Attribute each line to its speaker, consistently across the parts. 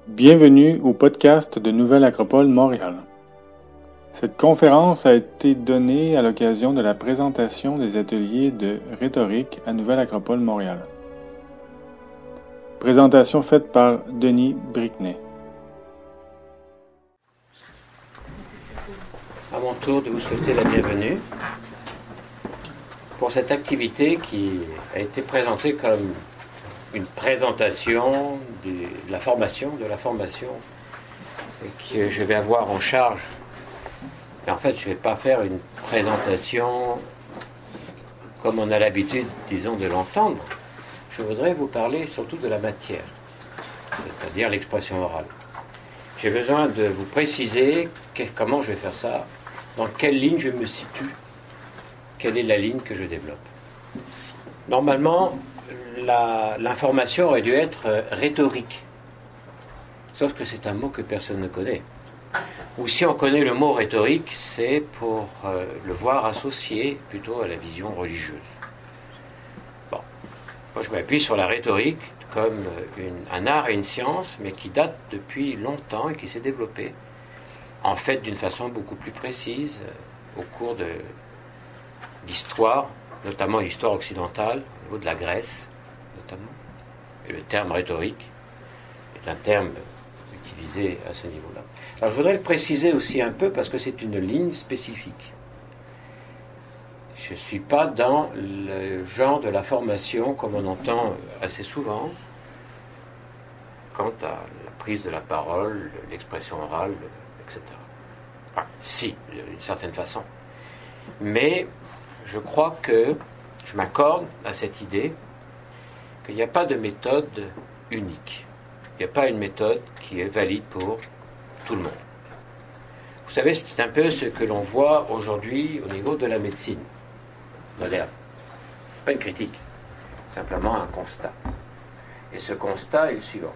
Speaker 1: Bienvenue au podcast de Nouvelle Acropole Montréal. Cette conférence a été donnée à l'occasion de la présentation des ateliers de rhétorique à Nouvelle Acropole Montréal. Présentation faite par Denis Briquenet.
Speaker 2: À mon tour de vous souhaiter la bienvenue pour cette activité qui a été présentée comme une présentation de la formation que je vais avoir en charge. Mais en fait, je ne vais pas faire une présentation comme on a l'habitude, disons, de l'entendre. Je voudrais vous parler surtout de la matière, c'est-à-dire l'expression orale. J'ai besoin de vous préciser comment je vais faire ça, dans quelle ligne je me situe, quelle est la ligne que je développe. Normalement, l'information aurait dû être rhétorique, sauf que c'est un mot que personne ne connaît. Ou si on connaît le mot rhétorique, c'est pour le voir associé plutôt à la vision religieuse. Bon, moi je m'appuie sur la rhétorique comme un art et une science, mais qui date depuis longtemps et qui s'est développée, en fait d'une façon beaucoup plus précise au cours de l'histoire, notamment l'histoire occidentale, au niveau de la Grèce notamment. Et le terme rhétorique est un terme utilisé à ce niveau-là. Alors je voudrais le préciser aussi un peu parce que c'est une ligne spécifique. Je ne suis pas dans le genre de la formation comme on entend assez souvent quant à la prise de la parole, l'expression orale, etc. Enfin, si, d'une certaine façon. Mais je crois que je m'accorde à cette idée qu'il n'y a pas de méthode unique. Il n'y a pas une méthode qui est valide pour tout le monde. Vous savez, c'est un peu ce que l'on voit aujourd'hui au niveau de la médecine moderne. Pas une critique, simplement un constat. Et ce constat est le suivant.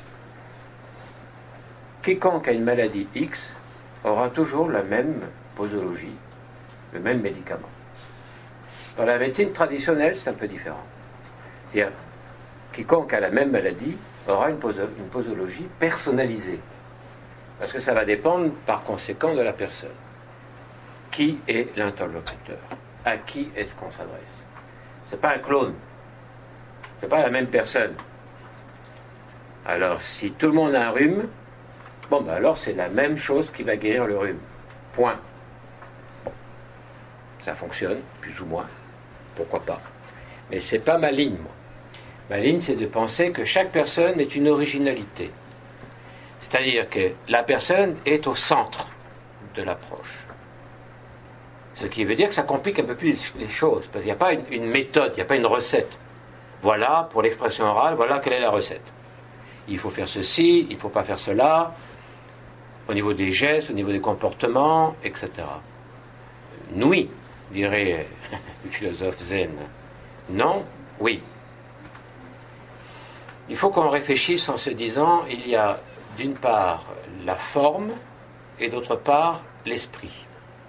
Speaker 2: Quiconque a une maladie X aura toujours la même posologie, le même médicament. Dans la médecine traditionnelle, c'est un peu différent. C'est-à-dire, quiconque a la même maladie aura une posologie personnalisée. Parce que ça va dépendre par conséquent de la personne. Qui est l'interlocuteur? À qui est-ce qu'on s'adresse? Ce n'est pas un clone. Ce n'est pas la même personne. Alors, si tout le monde a un rhume, alors c'est la même chose qui va guérir le rhume. Point. Bon. Ça fonctionne, plus ou moins. Pourquoi pas? Mais ce n'est pas ma ligne, moi. Ma ligne, c'est de penser que chaque personne est une originalité. C'est-à-dire que la personne est au centre de l'approche. Ce qui veut dire que ça complique un peu plus les choses, parce qu'il n'y a pas une méthode, il n'y a pas une recette. Voilà, pour l'expression orale, voilà quelle est la recette. Il faut faire ceci, il ne faut pas faire cela, au niveau des gestes, au niveau des comportements, etc. Oui, dirait le philosophe zen. Non, oui. Il faut qu'on réfléchisse en se disant, il y a d'une part la forme et d'autre part l'esprit.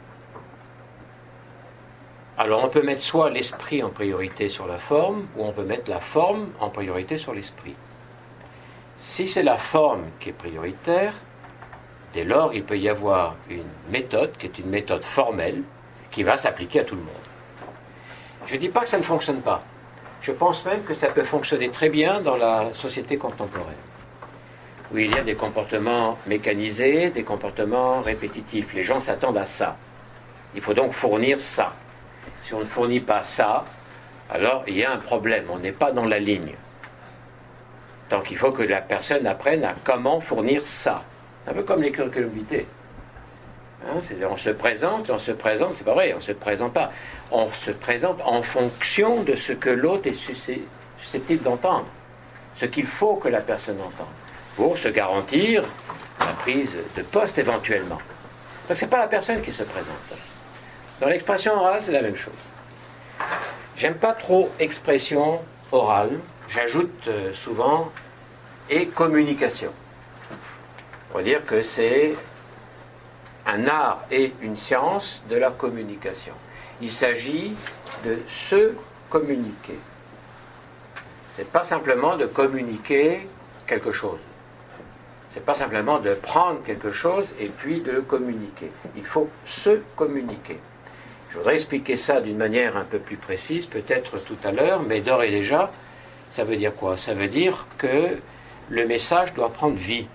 Speaker 2: Alors on peut mettre soit l'esprit en priorité sur la forme, ou on peut mettre la forme en priorité sur l'esprit. Si c'est la forme qui est prioritaire, dès lors il peut y avoir une méthode qui est une méthode formelle qui va s'appliquer à tout le monde. Je ne dis pas que ça ne fonctionne pas. Je pense même que ça peut fonctionner très bien dans la société contemporaine, où il y a des comportements mécanisés, des comportements répétitifs. Les gens s'attendent à ça. Il faut donc fournir ça. Si on ne fournit pas ça, alors il y a un problème. On n'est pas dans la ligne. Donc il faut que la personne apprenne à comment fournir ça. Un peu comme les curriculum vitae. On se présente, c'est pas vrai, on ne se présente pas. On se présente en fonction de ce que l'autre est susceptible d'entendre. Ce qu'il faut que la personne entende. Pour se garantir la prise de poste éventuellement. Donc ce n'est pas la personne qui se présente. Dans l'expression orale, c'est la même chose. J'aime pas trop expression orale, j'ajoute souvent et communication. Pour dire que c'est un art et une science de la communication. Il s'agit de se communiquer. Ce n'est pas simplement de communiquer quelque chose. Ce n'est pas simplement de prendre quelque chose et puis de le communiquer. Il faut se communiquer. Je voudrais expliquer ça d'une manière un peu plus précise, peut-être tout à l'heure, mais d'ores et déjà, ça veut dire quoi? Ça veut dire que le message doit prendre vie.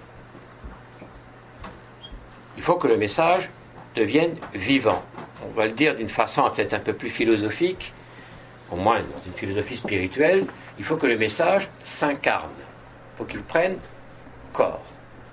Speaker 2: Il faut que le message devienne vivant. On va le dire d'une façon peut-être un peu plus philosophique, au moins dans une philosophie spirituelle, il faut que le message s'incarne. Il faut qu'il prenne corps.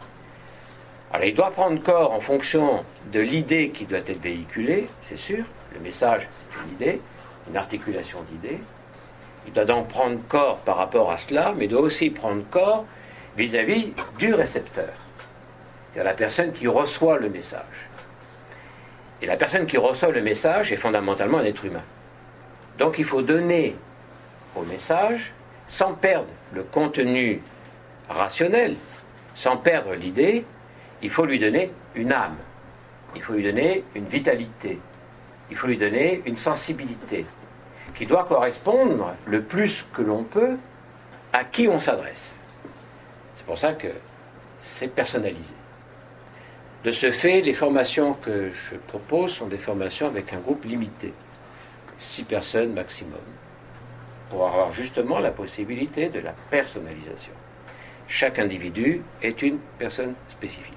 Speaker 2: Alors il doit prendre corps en fonction de l'idée qui doit être véhiculée, c'est sûr. Le message, c'est une idée, une articulation d'idées. Il doit donc prendre corps par rapport à cela, mais il doit aussi prendre corps vis-à-vis du récepteur. C'est-à-dire la personne qui reçoit le message. Et la personne qui reçoit le message est fondamentalement un être humain. Donc il faut donner au message, sans perdre le contenu rationnel, sans perdre l'idée, il faut lui donner une âme, il faut lui donner une vitalité, il faut lui donner une sensibilité, qui doit correspondre le plus que l'on peut à qui on s'adresse. C'est pour ça que c'est personnalisé. De ce fait, les formations que je propose sont des formations avec un groupe limité, 6 personnes maximum, pour avoir justement la possibilité de la personnalisation. Chaque individu est une personne spécifique.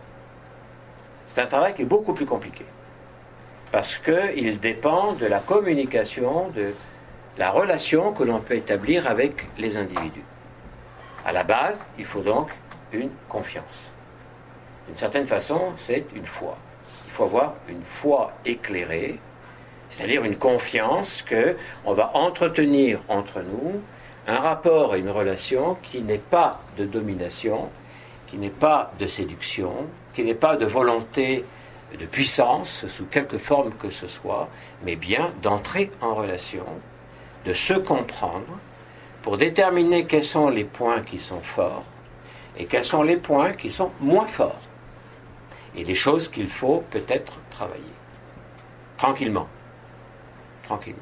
Speaker 2: C'est un travail qui est beaucoup plus compliqué, parce qu'il dépend de la communication, de la relation que l'on peut établir avec les individus. À la base, il faut donc une confiance. D'une certaine façon, c'est une foi. Il faut avoir une foi éclairée, c'est-à-dire une confiance qu'on va entretenir entre nous un rapport et une relation qui n'est pas de domination, qui n'est pas de séduction, qui n'est pas de volonté de puissance sous quelque forme que ce soit, mais bien d'entrer en relation, de se comprendre pour déterminer quels sont les points qui sont forts et quels sont les points qui sont moins forts. Et des choses qu'il faut peut-être travailler. Tranquillement. Tranquillement.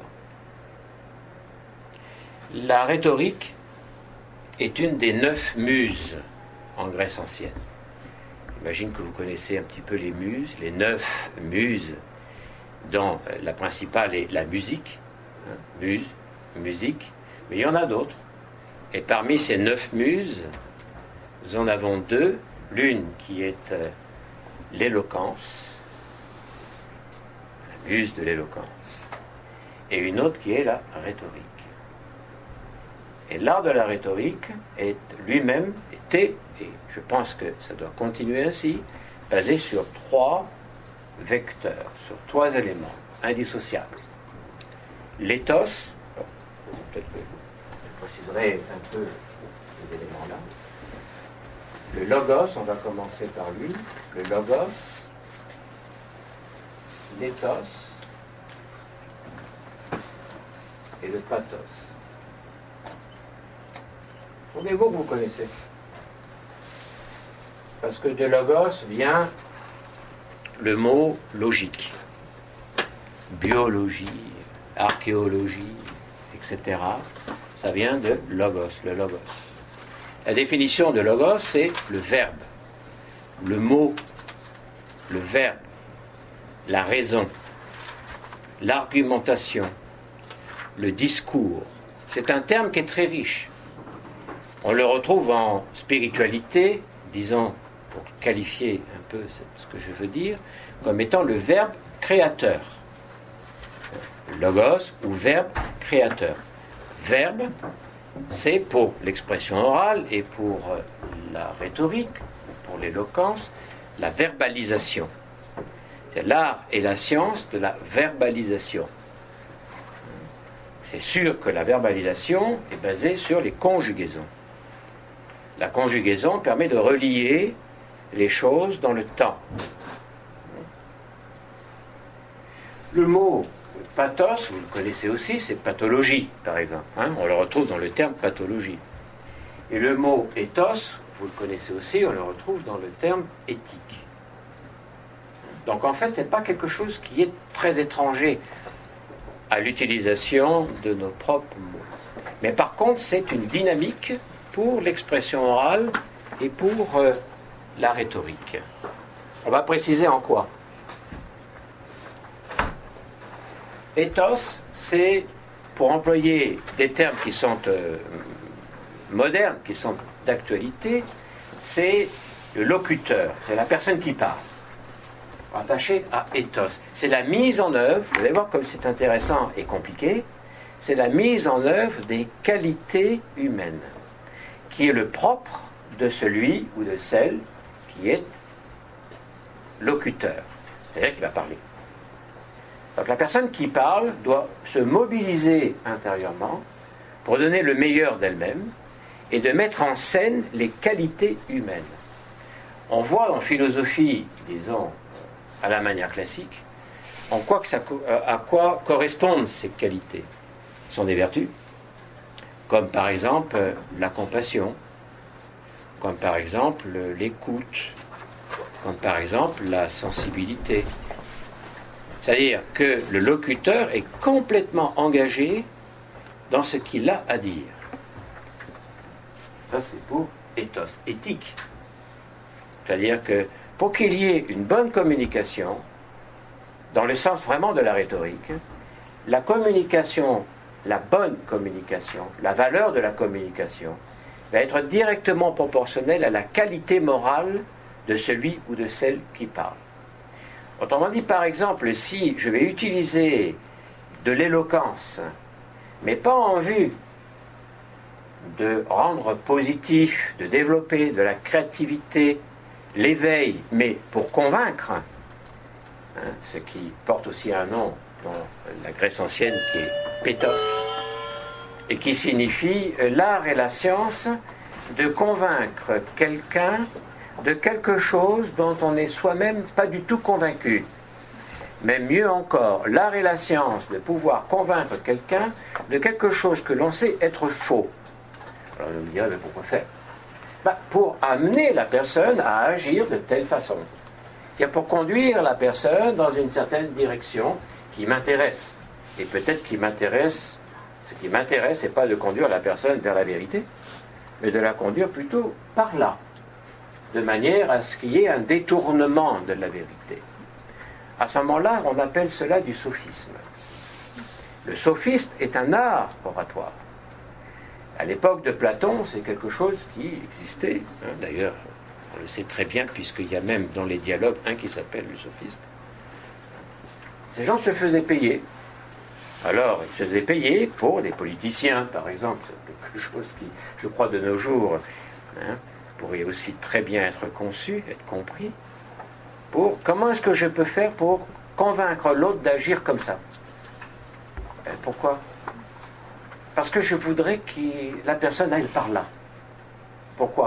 Speaker 2: La rhétorique est une des 9 muses en Grèce ancienne. J'imagine que vous connaissez un petit peu les muses, les 9 muses, dont la principale est la musique, muse, musique, mais il y en a d'autres. Et parmi ces 9 muses, nous en avons 2, l'une qui est l'éloquence, la muse de l'éloquence, et une autre qui est la rhétorique. Et l'art de la rhétorique est lui-même, était, et je pense que ça doit continuer ainsi, basé sur 3 vecteurs, sur 3 éléments indissociables. L'éthos, peut-être que je préciserai un peu ces éléments-là. Le logos, on va commencer par lui. Le logos, l'éthos et le pathos. Ce sont des mots que vous connaissez. Parce que de logos vient le mot logique. Biologie, archéologie, etc. Ça vient de logos, le logos. La définition de logos, c'est le verbe, le mot, le verbe, la raison, l'argumentation, le discours. C'est un terme qui est très riche. On le retrouve en spiritualité, disons, pour qualifier un peu ce que je veux dire, comme étant le verbe créateur. Logos ou verbe créateur. Verbe, c'est pour l'expression orale et pour la rhétorique, pour l'éloquence, la verbalisation. C'est l'art et la science de la verbalisation. C'est sûr que la verbalisation est basée sur les conjugaisons. La conjugaison permet de relier les choses dans le temps. Le mot pathos, vous le connaissez aussi, c'est pathologie, par exemple. On le retrouve dans le terme pathologie. Et le mot ethos, vous le connaissez aussi, on le retrouve dans le terme éthique. Donc en fait, ce n'est pas quelque chose qui est très étranger à l'utilisation de nos propres mots. Mais par contre, c'est une dynamique pour l'expression orale et pour la rhétorique. On va préciser en quoi. Ethos, c'est, pour employer des termes qui sont modernes, qui sont d'actualité, c'est le locuteur, c'est la personne qui parle, attaché à ethos. C'est la mise en œuvre, vous allez voir comme c'est intéressant et compliqué, c'est la mise en œuvre des qualités humaines, qui est le propre de celui ou de celle qui est locuteur, c'est-à-dire qui va parler. Donc la personne qui parle doit se mobiliser intérieurement pour donner le meilleur d'elle-même et de mettre en scène les qualités humaines. On voit en philosophie, disons, à la manière classique, à quoi correspondent ces qualités. Ce sont des vertus, comme par exemple la compassion, comme par exemple l'écoute, comme par exemple la sensibilité. C'est-à-dire que le locuteur est complètement engagé dans ce qu'il a à dire. Ça, c'est pour ethos, éthique. C'est-à-dire que pour qu'il y ait une bonne communication, dans le sens vraiment de la rhétorique, la communication, la bonne communication, la valeur de la communication, va être directement proportionnelle à la qualité morale de celui ou de celle qui parle. Autrement dit, par exemple, si je vais utiliser de l'éloquence, mais pas en vue de rendre positif, de développer de la créativité, l'éveil, mais pour convaincre, ce qui porte aussi un nom dans la Grèce ancienne qui est pétos, et qui signifie l'art et la science de convaincre quelqu'un de quelque chose dont on n'est soi-même pas du tout convaincu. Mais mieux encore, l'art et la science de pouvoir convaincre quelqu'un de quelque chose que l'on sait être faux. Alors on me dirait, mais pourquoi faire ? Pour amener la personne à agir de telle façon. C'est-à-dire pour conduire la personne dans une certaine direction qui m'intéresse. Et peut-être ce qui m'intéresse, c'est pas de conduire la personne vers la vérité, mais de la conduire plutôt par là, de manière à ce qu'il y ait un détournement de la vérité. À ce moment-là, on appelle cela du sophisme. Le sophisme est un art oratoire. À l'époque de Platon, c'est quelque chose qui existait. D'ailleurs, on le sait très bien, puisqu'il y a même dans les dialogues un qui s'appelle le sophiste. Ces gens se faisaient payer. Alors, ils se faisaient payer pour des politiciens, par exemple. C'est quelque chose qui, je crois, de nos jours, pourrait aussi très bien être conçu, être compris. Pour comment est-ce que je peux faire pour convaincre l'autre d'agir comme ça ? Pourquoi ? Parce que je voudrais que la personne aille par là. Pourquoi ?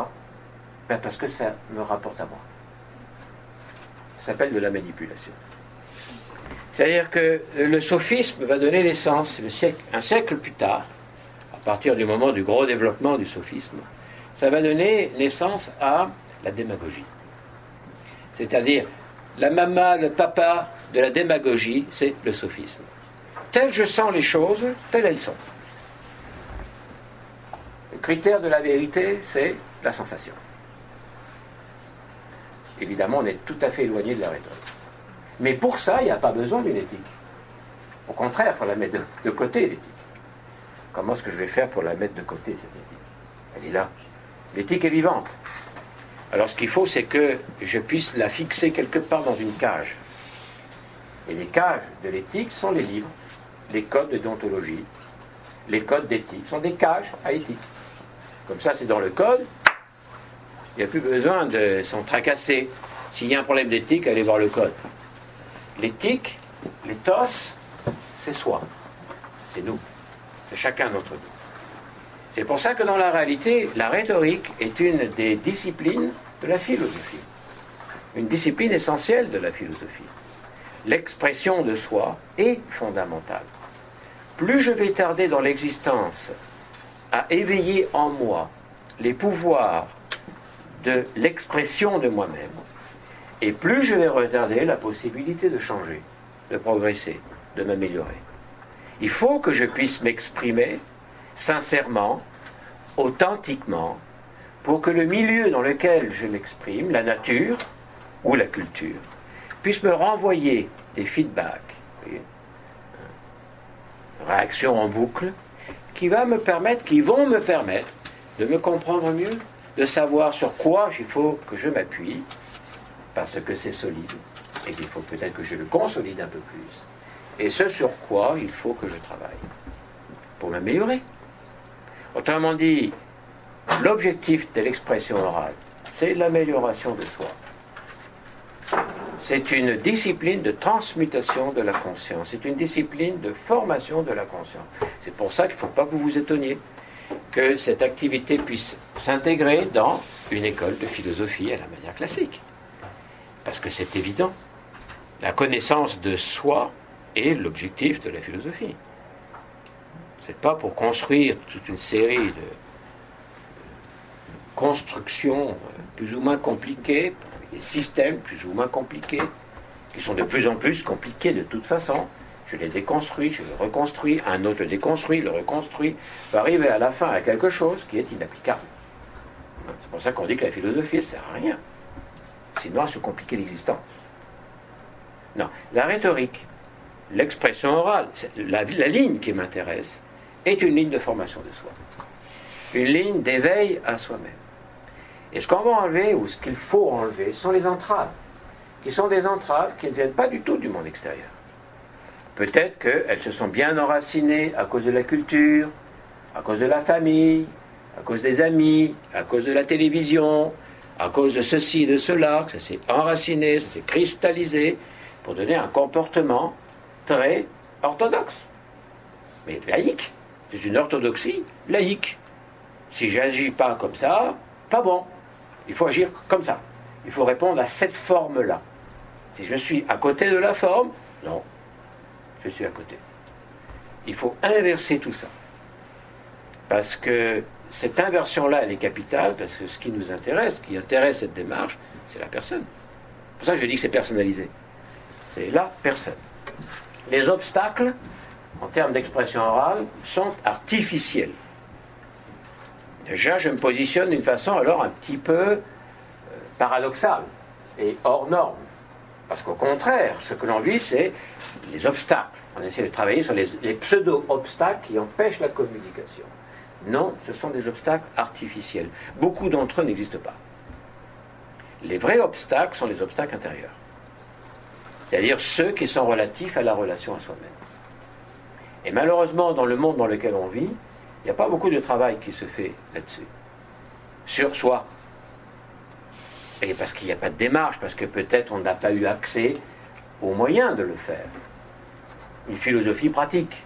Speaker 2: Parce que ça me rapporte à moi. Ça s'appelle de la manipulation. C'est-à-dire que le sophisme va donner naissance, un siècle plus tard, à partir du moment du gros développement du sophisme, ça va donner naissance à la démagogie. C'est-à-dire, la maman, le papa de la démagogie, c'est le sophisme. Tel je sens les choses, telles elles sont. Le critère de la vérité, c'est la sensation. Évidemment, on est tout à fait éloigné de la rhétorique. Mais pour ça, il n'y a pas besoin d'une éthique. Au contraire, il faut la mettre de côté, l'éthique. Comment est-ce que je vais faire pour la mettre de côté, cette éthique ? Elle est là. L'éthique est vivante. Alors ce qu'il faut, c'est que je puisse la fixer quelque part dans une cage. Et les cages de l'éthique sont les livres, les codes de déontologie, les codes d'éthique. Sont des cages à éthique. Comme ça, c'est dans le code. Il n'y a plus besoin de s'en tracasser. S'il y a un problème d'éthique, allez voir le code. L'éthique, l'éthos, c'est soi. C'est nous. C'est chacun d'entre nous. C'est pour ça que dans la réalité, la rhétorique est une des disciplines de la philosophie. Une discipline essentielle de la philosophie. L'expression de soi est fondamentale. Plus je vais tarder dans l'existence à éveiller en moi les pouvoirs de l'expression de moi-même, et plus je vais retarder la possibilité de changer, de progresser, de m'améliorer. Il faut que je puisse m'exprimer sincèrement, authentiquement, pour que le milieu dans lequel je m'exprime, la nature ou la culture, puisse me renvoyer des feedbacks, une réaction en boucle, qui vont me permettre de me comprendre mieux, de savoir sur quoi il faut que je m'appuie, parce que c'est solide, et qu'il faut peut-être que je le consolide un peu plus, et ce sur quoi il faut que je travaille, pour m'améliorer. Autrement dit, l'objectif de l'expression orale, c'est l'amélioration de soi. C'est une discipline de transmutation de la conscience, c'est une discipline de formation de la conscience. C'est pour ça qu'il ne faut pas que vous vous étonniez que cette activité puisse s'intégrer dans une école de philosophie à la manière classique. Parce que c'est évident. La connaissance de soi est l'objectif de la philosophie. C'est pas pour construire toute une série de constructions plus ou moins compliquées, des systèmes plus ou moins compliqués, qui sont de plus en plus compliqués de toute façon. Je les déconstruis, je les reconstruis, un autre le déconstruit, le reconstruit, va arriver à la fin à quelque chose qui est inapplicable. C'est pour ça qu'on dit que la philosophie ne sert à rien, sinon à se compliquer l'existence. Non, la rhétorique, l'expression orale, la ligne qui m'intéresse, est une ligne de formation de soi, une ligne d'éveil à soi-même. Et ce qu'on va enlever, ou ce qu'il faut enlever, sont les entraves, qui sont des entraves qui ne viennent pas du tout du monde extérieur. Peut-être qu'elles se sont bien enracinées à cause de la culture, à cause de la famille, à cause des amis, à cause de la télévision, à cause de ceci et de cela, que ça s'est enraciné, ça s'est cristallisé, pour donner un comportement très orthodoxe. Mais laïque. C'est une orthodoxie laïque. Si j'agis pas comme ça, pas bon. Il faut agir comme ça. Il faut répondre à cette forme-là. Si je suis à côté de la forme, non. Je suis à côté. Il faut inverser tout ça. Parce que cette inversion-là, elle est capitale, parce que ce qui nous intéresse, ce qui intéresse cette démarche, c'est la personne. C'est pour ça que je dis que c'est personnalisé. C'est la personne. Les obstacles, en termes d'expression orale, sont artificiels. Déjà, je me positionne d'une façon alors un petit peu paradoxale et hors norme. Parce qu'au contraire, ce que l'on vit, c'est les obstacles. On essaie de travailler sur les pseudo-obstacles qui empêchent la communication. Non, ce sont des obstacles artificiels. Beaucoup d'entre eux n'existent pas. Les vrais obstacles sont les obstacles intérieurs. C'est-à-dire ceux qui sont relatifs à la relation à soi-même. Et malheureusement, dans le monde dans lequel on vit, il n'y a pas beaucoup de travail qui se fait là-dessus. Sur soi. Et parce qu'il n'y a pas de démarche, parce que peut-être on n'a pas eu accès aux moyens de le faire. Une philosophie pratique.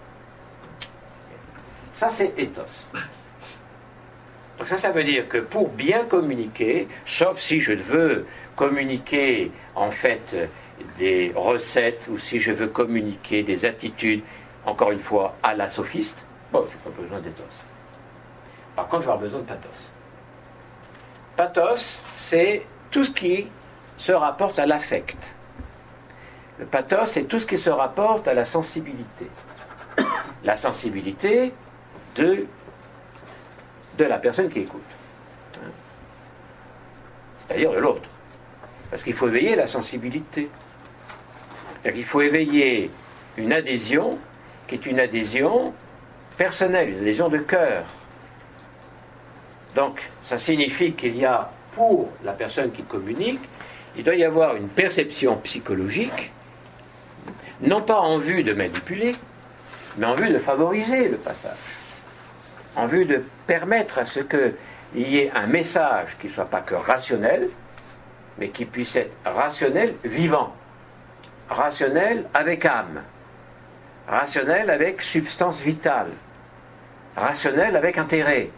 Speaker 2: Ça, c'est ethos. Donc ça veut dire que pour bien communiquer, sauf si je veux communiquer en fait des recettes, ou si je veux communiquer des attitudes, encore une fois, à la sophiste, bon, je n'ai pas besoin d'ethos. Par contre, je vais avoir besoin de pathos. Pathos, c'est tout ce qui se rapporte à l'affect. Le pathos, c'est tout ce qui se rapporte à la sensibilité. La sensibilité de la personne qui écoute. C'est-à-dire de l'autre. Parce qu'il faut éveiller la sensibilité. C'est-à-dire qu'il faut éveiller une adhésion qui est une adhésion personnelle, une adhésion de cœur. Donc, ça signifie qu'il y a, pour la personne qui communique, il doit y avoir une perception psychologique, non pas en vue de manipuler, mais en vue de favoriser le passage, en vue de permettre à ce qu'il y ait un message qui ne soit pas que rationnel, mais qui puisse être rationnel vivant, rationnel avec âme, rationnel avec substance vitale, rationnel avec intérêt,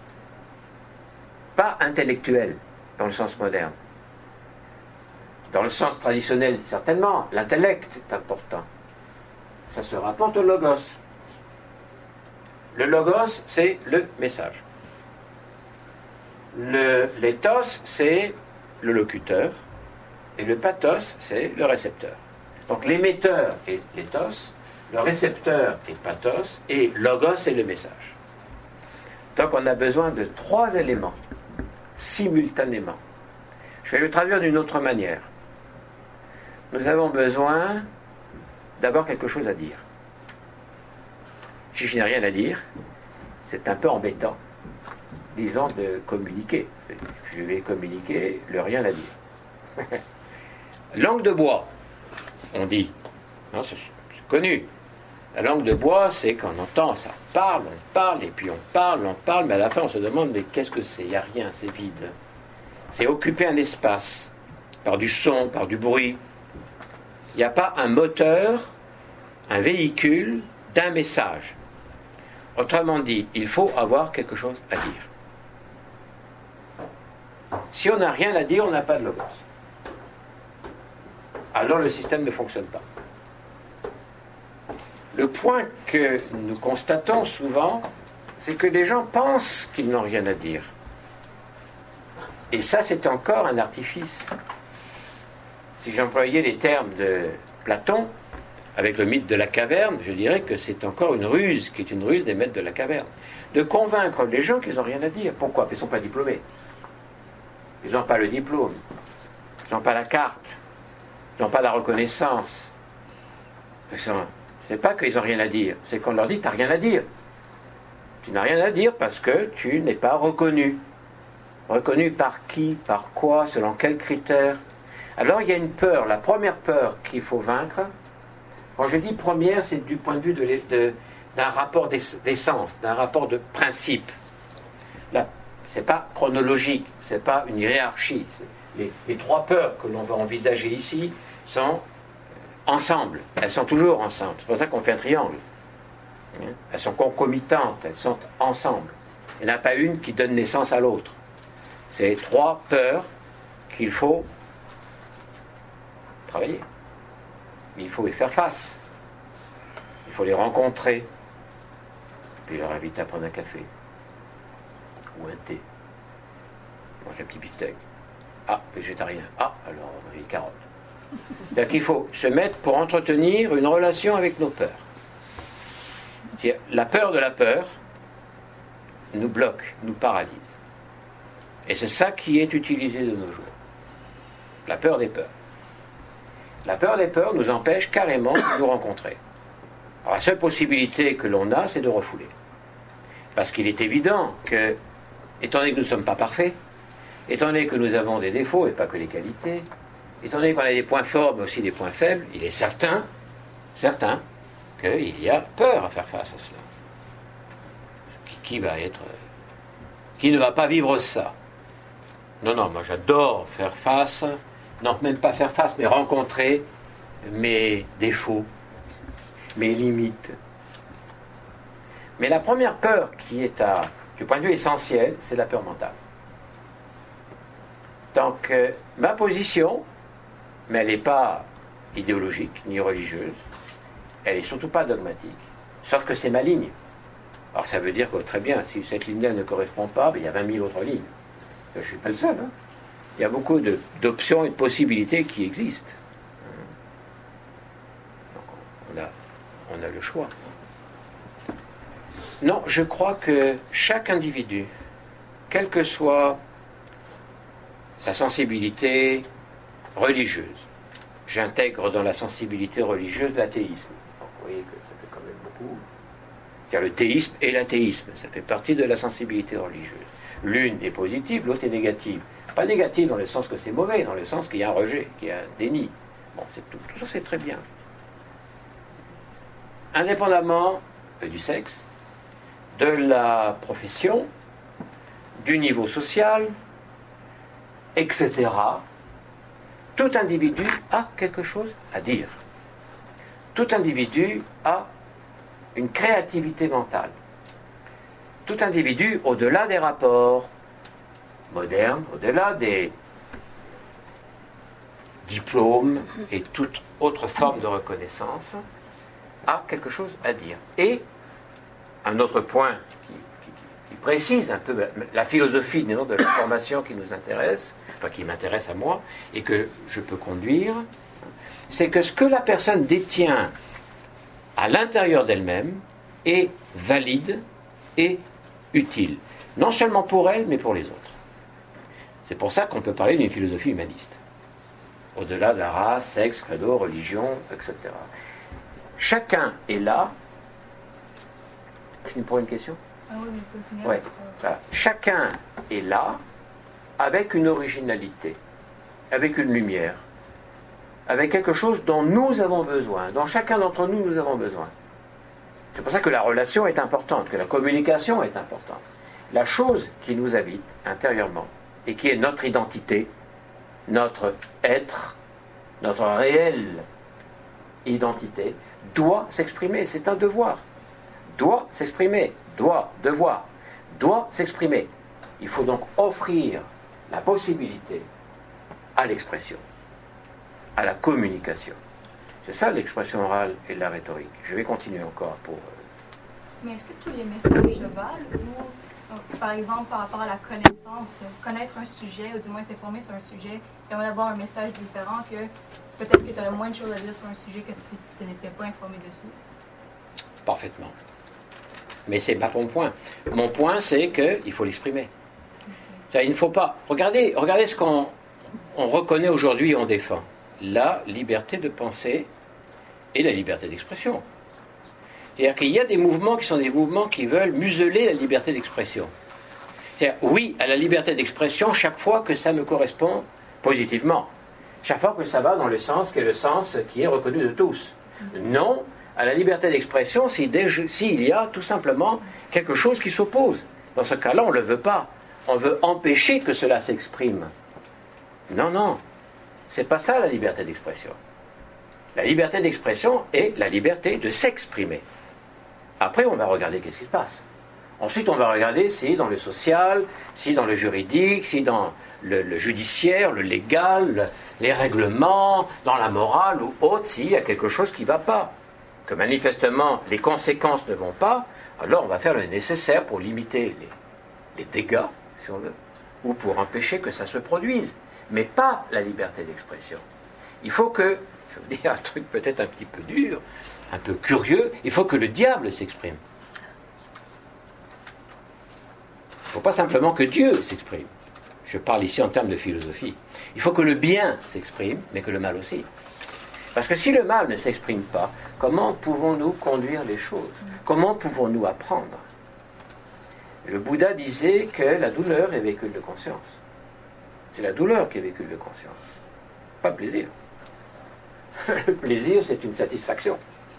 Speaker 2: pas intellectuel dans le sens moderne. Dans le sens traditionnel, certainement, l'intellect est important. Ça se rapporte au logos. Le logos, c'est le message. L'éthos, c'est le locuteur. Et le pathos, c'est le récepteur. Donc l'émetteur est l'éthos, le récepteur est pathos, et logos est le message. Donc on a besoin de 3 éléments simultanément. Je vais le traduire d'une autre manière. Nous avons besoin d'avoir quelque chose à dire. Si je n'ai rien à dire, c'est un peu embêtant, disons, de communiquer. Je vais communiquer le rien à dire. Langue de bois, on dit. Non, c'est connu. La langue de bois, c'est qu'on entend, ça parle, et puis on parle, mais à la fin on se demande, mais qu'est-ce que c'est? Il n'y a rien, c'est vide. C'est occuper un espace, par du son, par du bruit. Il n'y a pas un moteur, un véhicule d'un message. Autrement dit, il faut avoir quelque chose à dire. Si on n'a rien à dire, on n'a pas de logos. Alors le système ne fonctionne pas. Le point que nous constatons souvent, c'est que les gens pensent qu'ils n'ont rien à dire. Et ça, c'est encore un artifice. Si j'employais les termes de Platon, avec le mythe de la caverne, je dirais que c'est encore une ruse, qui est une ruse des maîtres de la caverne. De convaincre les gens qu'ils n'ont rien à dire. Pourquoi? Parce qu'ils ne sont pas diplômés. Ils n'ont pas le diplôme. Ils n'ont pas la carte. Ils n'ont pas la reconnaissance. C'est pas qu'ils n'ont rien à dire, c'est qu'on leur dit tu n'as rien à dire. Tu n'as rien à dire parce que tu n'es pas reconnu. Reconnu par qui? Par quoi? Selon quels critères? Alors il y a une peur, la première peur qu'il faut vaincre. Quand je dis première, c'est du point de vue d'un rapport d'essence, d'un rapport de principe. Là, ce n'est pas chronologique, ce n'est pas une hiérarchie. Les trois peurs que l'on va envisager ici sont ensemble, elles sont toujours ensemble. C'est pour ça qu'on fait un triangle. Elles sont concomitantes, elles sont ensemble. Il n'y en a pas une qui donne naissance à l'autre. C'est trois peurs qu'il faut travailler. Il faut y faire face. Il faut les rencontrer. Puis leur inviter à prendre un café. Ou un thé. Manger un petit beefsteak. Ah, végétarien. Ah, alors les carottes. Donc il faut se mettre pour entretenir une relation avec nos peurs. La peur de la peur nous bloque, nous paralyse. Et c'est ça qui est utilisé de nos jours. La peur des peurs. La peur des peurs nous empêche carrément de nous rencontrer. Alors la seule possibilité que l'on a, c'est de refouler. Parce qu'il est évident que, étant donné que nous ne sommes pas parfaits, étant donné que nous avons des défauts et pas que des qualités, étant donné qu'on a des points forts mais aussi des points faibles, il est certain qu'il y a peur à faire face à cela. Qui ne va pas vivre ça? Non, moi j'adore faire face, non, même pas faire face, mais rencontrer mes défauts, mes limites. Mais la première peur qui est du point de vue essentiel, c'est la peur mentale. Donc, ma position, mais elle n'est pas idéologique ni religieuse, elle n'est surtout pas dogmatique, sauf que c'est ma ligne. Alors ça veut dire que très bien, si cette ligne-là ne correspond pas, il y a 20 000 autres lignes. Je ne suis pas le seul. Il y a beaucoup d'options et de possibilités qui existent. Donc on a le choix. Non, je crois que chaque individu, quelle que soit sa sensibilité religieuse, j'intègre dans la sensibilité religieuse l'athéisme. Donc, vous voyez que ça fait quand même beaucoup. Il y a le théisme et l'athéisme, ça fait partie de la sensibilité religieuse. L'une est positive, l'autre est négative. Pas négative dans le sens que c'est mauvais, dans le sens qu'il y a un rejet, qu'il y a un déni. Bon, tout ça c'est très bien. Indépendamment du sexe, de la profession, du niveau social, etc., tout individu a quelque chose à dire. Tout individu a une créativité mentale. Tout individu, au-delà des rapports modernes, au-delà des diplômes et toute autre forme de reconnaissance, a quelque chose à dire. Et un autre point qui précise un peu la philosophie de la formation qui nous intéresse, enfin qui m'intéresse à moi, et que je peux conduire, c'est que ce que la personne détient à l'intérieur d'elle-même est valide et utile. Non seulement pour elle, mais pour les autres. C'est pour ça qu'on peut parler d'une philosophie humaniste. Au-delà de la race, sexe, credo, religion, etc. Chacun est là. Je pour une question ?
Speaker 3: Ah oui, on peut finir.
Speaker 2: Ouais. Voilà. Chacun est là avec une originalité, avec une lumière, avec quelque chose dont nous avons besoin, dont chacun d'entre nous, nous avons besoin. C'est pour ça que la relation est importante, que la communication est importante. La chose qui nous habite intérieurement, et qui est notre identité, notre être, notre réelle identité, doit s'exprimer. C'est un devoir. Doit s'exprimer. Devoir. Doit s'exprimer. Il faut donc offrir la possibilité à l'expression, à la communication. C'est ça l'expression orale et la rhétorique. Je vais continuer encore pour...
Speaker 3: Mais est-ce que tous les messages se valent ou, par exemple, par rapport à la connaissance, connaître un sujet, ou du moins s'informer sur un sujet, et on va avoir un message différent que peut-être que tu aurais moins de choses à dire sur un sujet que si tu n'étais pas informé dessus?
Speaker 2: Parfaitement. Mais c'est pas mon point. Mon point, c'est qu'il faut l'exprimer. Il ne faut pas... Regardez ce qu'on reconnaît aujourd'hui et on défend. La liberté de penser et la liberté d'expression. C'est-à-dire qu'il y a des mouvements qui sont des mouvements qui veulent museler la liberté d'expression. C'est-à-dire, oui, à la liberté d'expression, chaque fois que ça me correspond positivement. Chaque fois que ça va dans le sens qui est le sens qui est reconnu de tous. Non à la liberté d'expression s'il y a tout simplement quelque chose qui s'oppose. Dans ce cas-là, on ne le veut pas. On veut empêcher que cela s'exprime. Non. C'est pas ça la liberté d'expression. La liberté d'expression est la liberté de s'exprimer. Après, on va regarder qu'est-ce qui se passe. Ensuite, on va regarder si dans le social, si dans le juridique, si dans le judiciaire, le légal, les règlements, dans la morale ou autre, s'il y a quelque chose qui ne va pas. Que manifestement, les conséquences ne vont pas, alors on va faire le nécessaire pour limiter les dégâts, si on veut, ou pour empêcher que ça se produise. Mais pas la liberté d'expression. Il faut que, je veux dire un truc peut-être un petit peu dur, un peu curieux, il faut que le diable s'exprime. Il ne faut pas simplement que Dieu s'exprime. Je parle ici en termes de philosophie. Il faut que le bien s'exprime, mais que le mal aussi. Parce que si le mal ne s'exprime pas, comment pouvons-nous conduire les choses? Comment pouvons-nous apprendre? Le Bouddha disait que la douleur est véhicule de conscience. C'est la douleur qui est véhicule de conscience. Pas le plaisir. Le plaisir, c'est une satisfaction.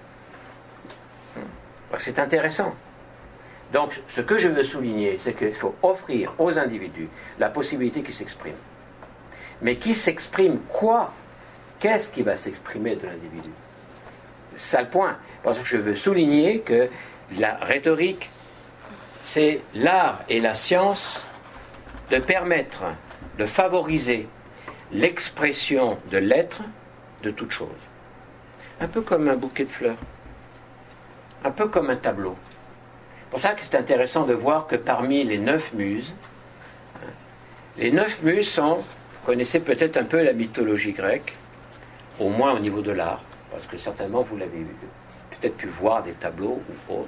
Speaker 2: C'est intéressant. Donc, ce que je veux souligner, c'est qu'il faut offrir aux individus la possibilité qu'ils s'expriment. Mais qui s'exprime quoi? Qu'est-ce qui va s'exprimer de l'individu? C'est ça le point. Parce que je veux souligner que la rhétorique, c'est l'art et la science de permettre, de favoriser l'expression de l'être de toute chose. Un peu comme un bouquet de fleurs. Un peu comme un tableau. C'est pour ça que c'est intéressant de voir que parmi les 9 muses, les 9 muses sont, vous connaissez peut-être un peu la mythologie grecque, au moins au niveau de l'art, parce que certainement vous l'avez peut-être pu voir des tableaux ou autres.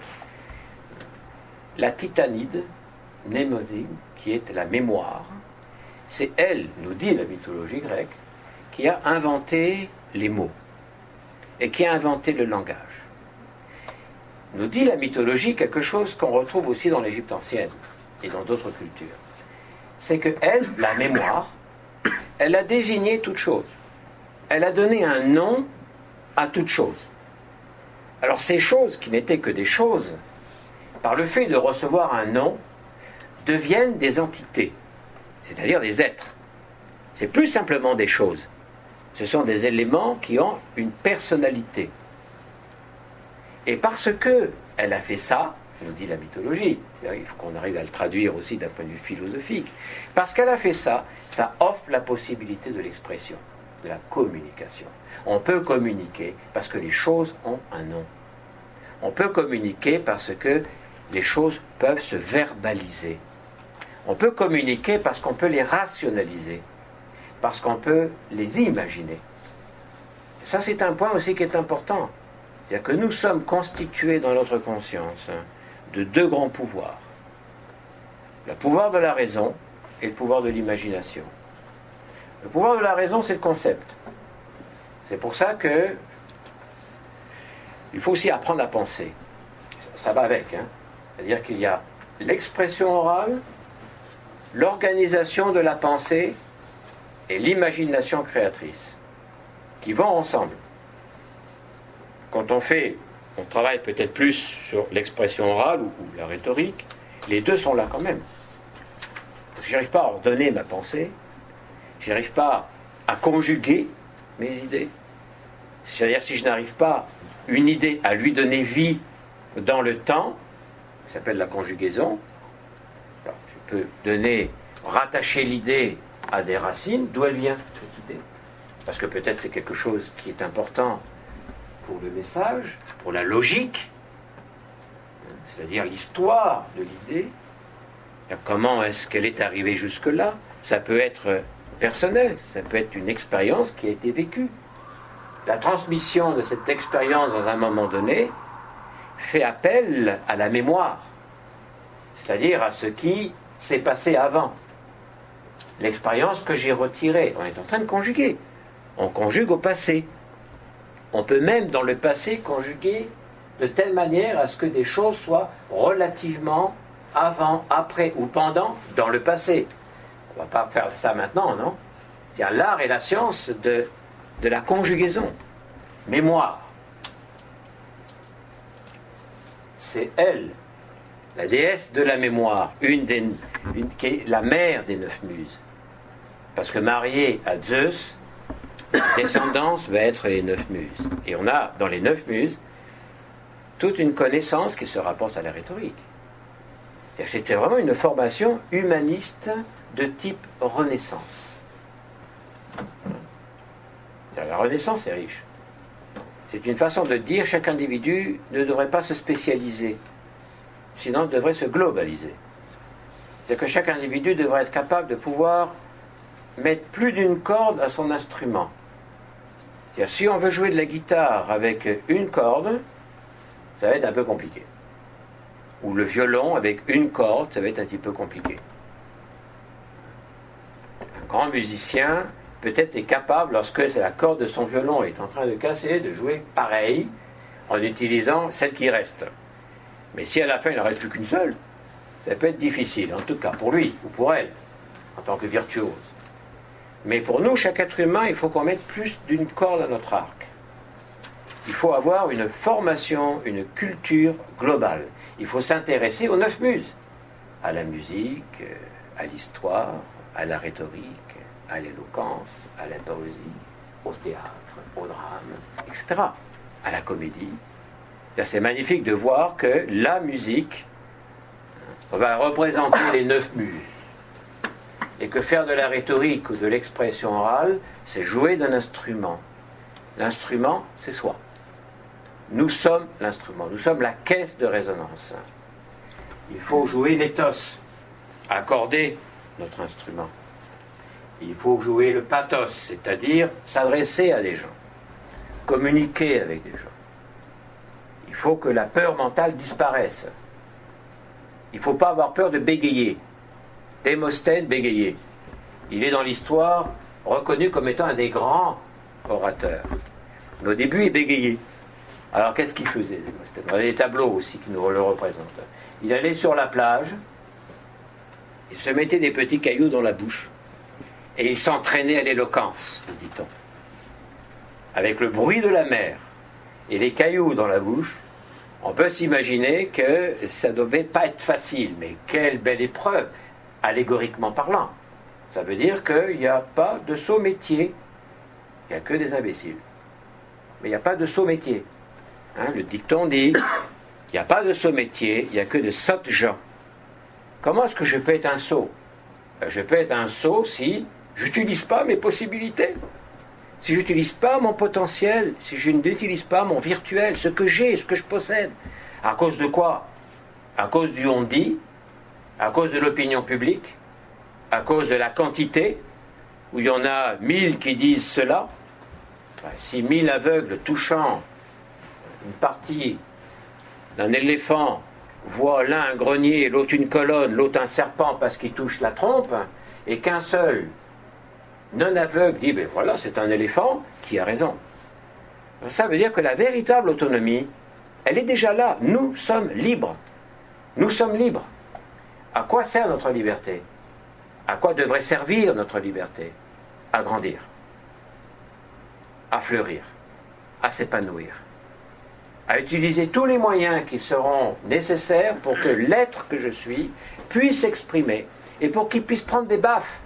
Speaker 2: La titanide, Mnémosyne, qui est la mémoire, c'est elle, nous dit la mythologie grecque, qui a inventé les mots et qui a inventé le langage. Nous dit la mythologie quelque chose qu'on retrouve aussi dans l'Égypte ancienne et dans d'autres cultures. C'est que elle, la mémoire, elle a désigné toute chose. Elle a donné un nom à toute chose. Alors ces choses qui n'étaient que des choses, par le fait de recevoir un nom, deviennent des entités, c'est-à-dire des êtres. C'est plus simplement des choses. Ce sont des éléments qui ont une personnalité. Et parce que elle a fait ça, nous dit la mythologie, il faut qu'on arrive à le traduire aussi d'un point de vue philosophique, parce qu'elle a fait ça, ça offre la possibilité de l'expression, de la communication. On peut communiquer parce que les choses ont un nom. On peut communiquer parce que les choses peuvent se verbaliser. On peut communiquer parce qu'on peut les rationaliser, parce qu'on peut les imaginer. Ça, c'est un point aussi qui est important. C'est-à-dire que nous sommes constitués dans notre conscience de 2 grands pouvoirs. Le pouvoir de la raison et le pouvoir de l'imagination. Le pouvoir de la raison, c'est le concept. C'est pour ça que il faut aussi apprendre à penser. Ça va avec, hein. C'est-à-dire qu'il y a l'expression orale, l'organisation de la pensée et l'imagination créatrice qui vont ensemble. Quand on travaille peut-être plus sur l'expression orale ou la rhétorique, les deux sont là quand même. Parce que je n'arrive pas à ordonner ma pensée, je n'arrive pas à conjuguer mes idées. C'est-à-dire si je n'arrive pas une idée à lui donner vie dans le temps, ça s'appelle la conjugaison. Alors, je peux rattacher l'idée à des racines, d'où elle vient cette idée. Parce que peut-être c'est quelque chose qui est important pour le message, pour la logique, c'est-à-dire l'histoire de l'idée. Comment est-ce qu'elle est arrivée jusque-là? Ça peut être personnel, ça peut être une expérience qui a été vécue. La transmission de cette expérience dans un moment donné fait appel à la mémoire, c'est-à-dire à ce qui s'est passé avant. L'expérience que j'ai retirée, on est en train de conjuguer. On conjugue au passé. On peut même dans le passé conjuguer de telle manière à ce que des choses soient relativement avant, après ou pendant dans le passé. On ne va pas faire ça maintenant, non? Il y a l'art et la science de la conjugaison. Mémoire. C'est elle, la déesse de la mémoire, qui est la mère des 9 muses. Parce que mariée à Zeus, la descendance va être les 9 muses. Et on a dans les 9 muses toute une connaissance qui se rapporte à la rhétorique. C'était vraiment une formation humaniste de type Renaissance. La Renaissance est riche. C'est une façon de dire que chaque individu ne devrait pas se spécialiser, sinon il devrait se globaliser. C'est-à-dire que chaque individu devrait être capable de pouvoir mettre plus d'une corde à son instrument. C'est-à-dire si on veut jouer de la guitare avec une corde, ça va être un peu compliqué. Ou le violon avec une corde, ça va être un petit peu compliqué. Un grand musicien peut-être est capable, lorsque la corde de son violon est en train de casser, de jouer pareil en utilisant celle qui reste. Mais si à la fin il n'en reste plus qu'une seule, ça peut être difficile, en tout cas pour lui ou pour elle, en tant que virtuose. Mais pour nous, chaque être humain, il faut qu'on mette plus d'une corde à notre arc. Il faut avoir une formation, une culture globale. Il faut s'intéresser aux 9 muses, à la musique, à l'histoire, à la rhétorique, à l'éloquence, à la poésie, au théâtre, au drame, etc., à la comédie. C'est magnifique de voir que la musique va représenter les 9 muses. Et que faire de la rhétorique ou de l'expression orale, c'est jouer d'un instrument. L'instrument, c'est soi. Nous sommes l'instrument, nous sommes la caisse de résonance. Il faut jouer l'éthos, accorder notre instrument. Il faut jouer le pathos, c'est-à-dire s'adresser à des gens, communiquer avec des gens. Il faut que la peur mentale disparaisse. Il ne faut pas avoir peur de bégayer. Démosthène bégayait. Il est dans l'histoire reconnu comme étant un des grands orateurs. Mais au début, il bégayait. Alors qu'est-ce qu'il faisait, Démosthène? On a des tableaux aussi qui nous le représentent. Il allait sur la plage, il se mettait des petits cailloux dans la bouche, et il s'entraînait à l'éloquence, dit-on. Avec le bruit de la mer et les cailloux dans la bouche, on peut s'imaginer que ça ne devait pas être facile, mais quelle belle épreuve, allégoriquement parlant. Ça veut dire qu'il n'y a pas de sot métier, il n'y a que des imbéciles. Mais il n'y a pas de sot métier. Le dicton dit, il n'y a pas de sot métier, il n'y a que de sottes gens. Comment est-ce que je peux être un sot? Je peux être un sot si je n'utilise pas mes possibilités, si je n'utilise pas mon potentiel, si je n'utilise pas mon virtuel, ce que j'ai, ce que je possède. À cause de quoi? À cause du on-dit, à cause de l'opinion publique, à cause de la quantité, où il y en a 1000 qui disent cela. Si 1000 aveugles touchant une partie d'un éléphant voient l'un un grenier, l'autre une colonne, l'autre un serpent parce qu'il touche la trompe, et qu'un seul non-aveugle dit, ben voilà, c'est un éléphant, qui a raison. Ça veut dire que la véritable autonomie, elle est déjà là. Nous sommes libres. Nous sommes libres. À quoi sert notre liberté? À quoi devrait servir notre liberté? À grandir, à fleurir, à s'épanouir, à utiliser tous les moyens qui seront nécessaires pour que l'être que je suis puisse s'exprimer et pour qu'il puisse prendre des baffes.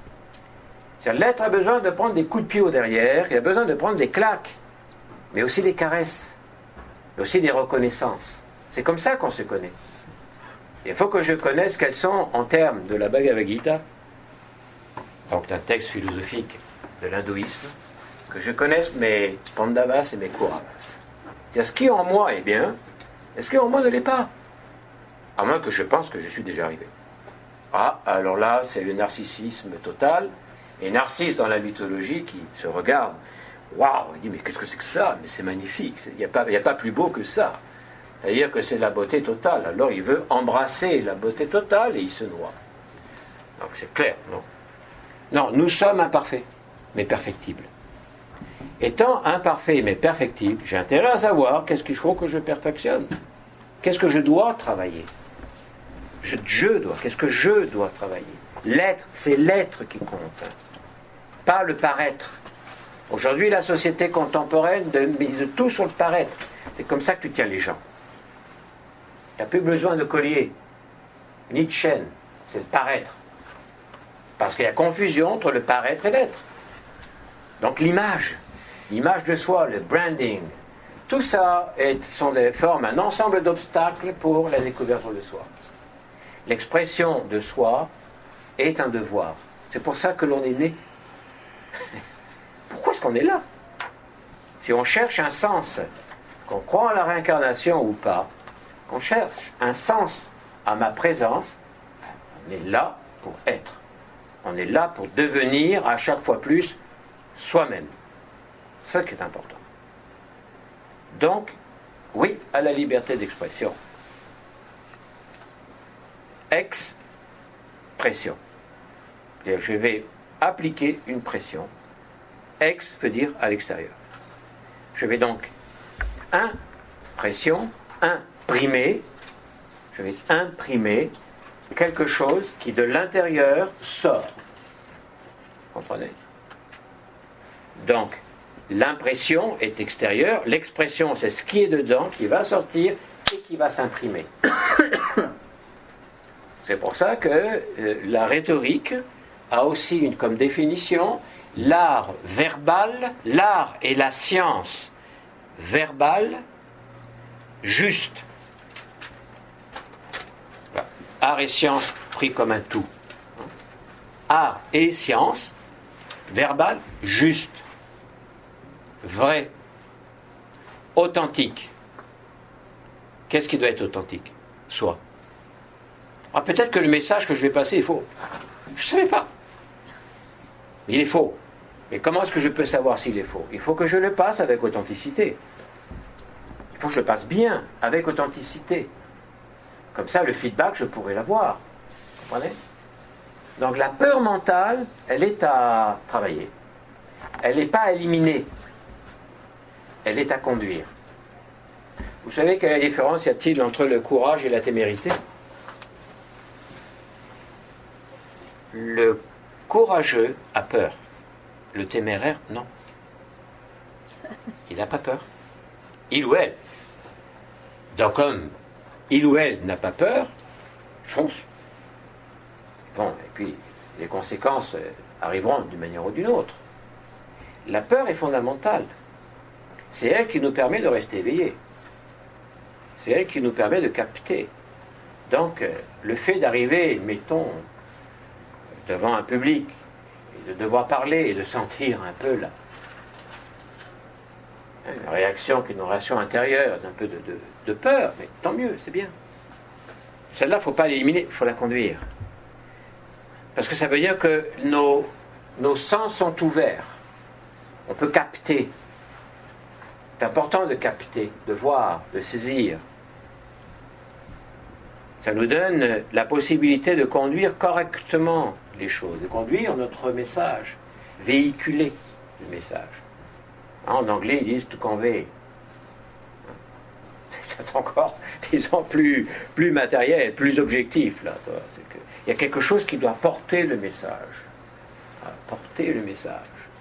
Speaker 2: L'être a besoin de prendre des coups de pied au derrière, il a besoin de prendre des claques, mais aussi des caresses, mais aussi des reconnaissances. C'est comme ça qu'on se connaît. Il faut que je connaisse quels sont, en termes de la Bhagavad Gita, donc un texte philosophique de l'hindouisme, que je connaisse mes Pandavas et mes Kauravas. C'est-à-dire ce qui en moi est bien, et ce qui en moi ne l'est pas. À moins que je pense que je suis déjà arrivé. Ah, alors là, c'est le narcissisme total. Et Narcisse, dans la mythologie, qui se regarde, waouh, il dit, mais qu'est-ce que c'est que ça? Mais c'est magnifique, il n'y a pas plus beau que ça. C'est-à-dire que c'est la beauté totale. Alors il veut embrasser la beauté totale et il se noie. Donc c'est clair, non? Non, nous sommes imparfaits, mais perfectibles. Étant imparfait mais perfectible, j'ai intérêt à savoir qu'est-ce qu'il faut que je perfectionne. Qu'est-ce que je dois travailler? Qu'est-ce que je dois travailler? L'être, c'est l'être qui compte, pas le paraître. Aujourd'hui, la société contemporaine mise tout sur le paraître. C'est comme ça que tu tiens les gens. Tu n'as plus besoin de collier, ni de chaîne, c'est le paraître. Parce qu'il y a confusion entre le paraître et l'être. Donc l'image de soi, le branding, tout ça forme un ensemble d'obstacles pour la découverte de soi. L'expression de soi est un devoir. C'est pour ça que l'on est né. Pourquoi est-ce qu'on est là? Si on cherche un sens, qu'on croit en la réincarnation ou pas, qu'on cherche un sens à ma présence, on est là pour être. On est là pour devenir à chaque fois plus soi-même. C'est ça qui est important. Donc, oui à la liberté d'expression. Expression. C'est-à-dire, je vais appliquer une pression. Ex veut dire à l'extérieur. Je vais donc imprimer, je vais imprimer quelque chose qui de l'intérieur sort. Vous comprenez? Donc, l'impression est extérieure, l'expression c'est ce qui est dedans, qui va sortir et qui va s'imprimer. C'est pour ça que la rhétorique a aussi comme définition l'art verbal, l'art et la science verbale juste. Art et science pris comme un tout. Art et science, verbal, juste, vrai, authentique. Qu'est-ce qui doit être authentique? Soi. Ah, peut-être que le message que je vais passer est faux. Je ne savais pas. Il est faux. Mais comment est-ce que je peux savoir s'il est faux? Il faut que je le passe avec authenticité. Il faut que je le passe bien, avec authenticité. Comme ça, le feedback, je pourrai l'avoir. Vous comprenez? Donc la peur mentale, elle est à travailler. Elle n'est pas à éliminer. Elle est à conduire. Vous savez quelle différence y a-t-il entre le courage et la témérité? Le courageux a peur. Le téméraire, non. Il n'a pas peur. Il ou elle. Donc comme il ou elle n'a pas peur, fonce. Bon, et puis les conséquences arriveront d'une manière ou d'une autre. La peur est fondamentale. C'est elle qui nous permet de rester éveillés. C'est elle qui nous permet de capter. Donc, le fait d'arriver, mettons, devant un public, et de devoir parler et de sentir un peu la réaction qui est une réaction intérieure, un peu de peur, mais tant mieux, c'est bien. Celle-là, il ne faut pas l'éliminer, il faut la conduire. Parce que ça veut dire que nos sens sont ouverts. On peut capter. C'est important de capter, de voir, de saisir. Ça nous donne la possibilité de conduire correctement les choses, de conduire notre message, véhiculer le message. En anglais, ils disent to convey. C'est encore, disons, plus matériel, plus objectif, là. Il y a quelque chose qui doit porter le message. Porter le message.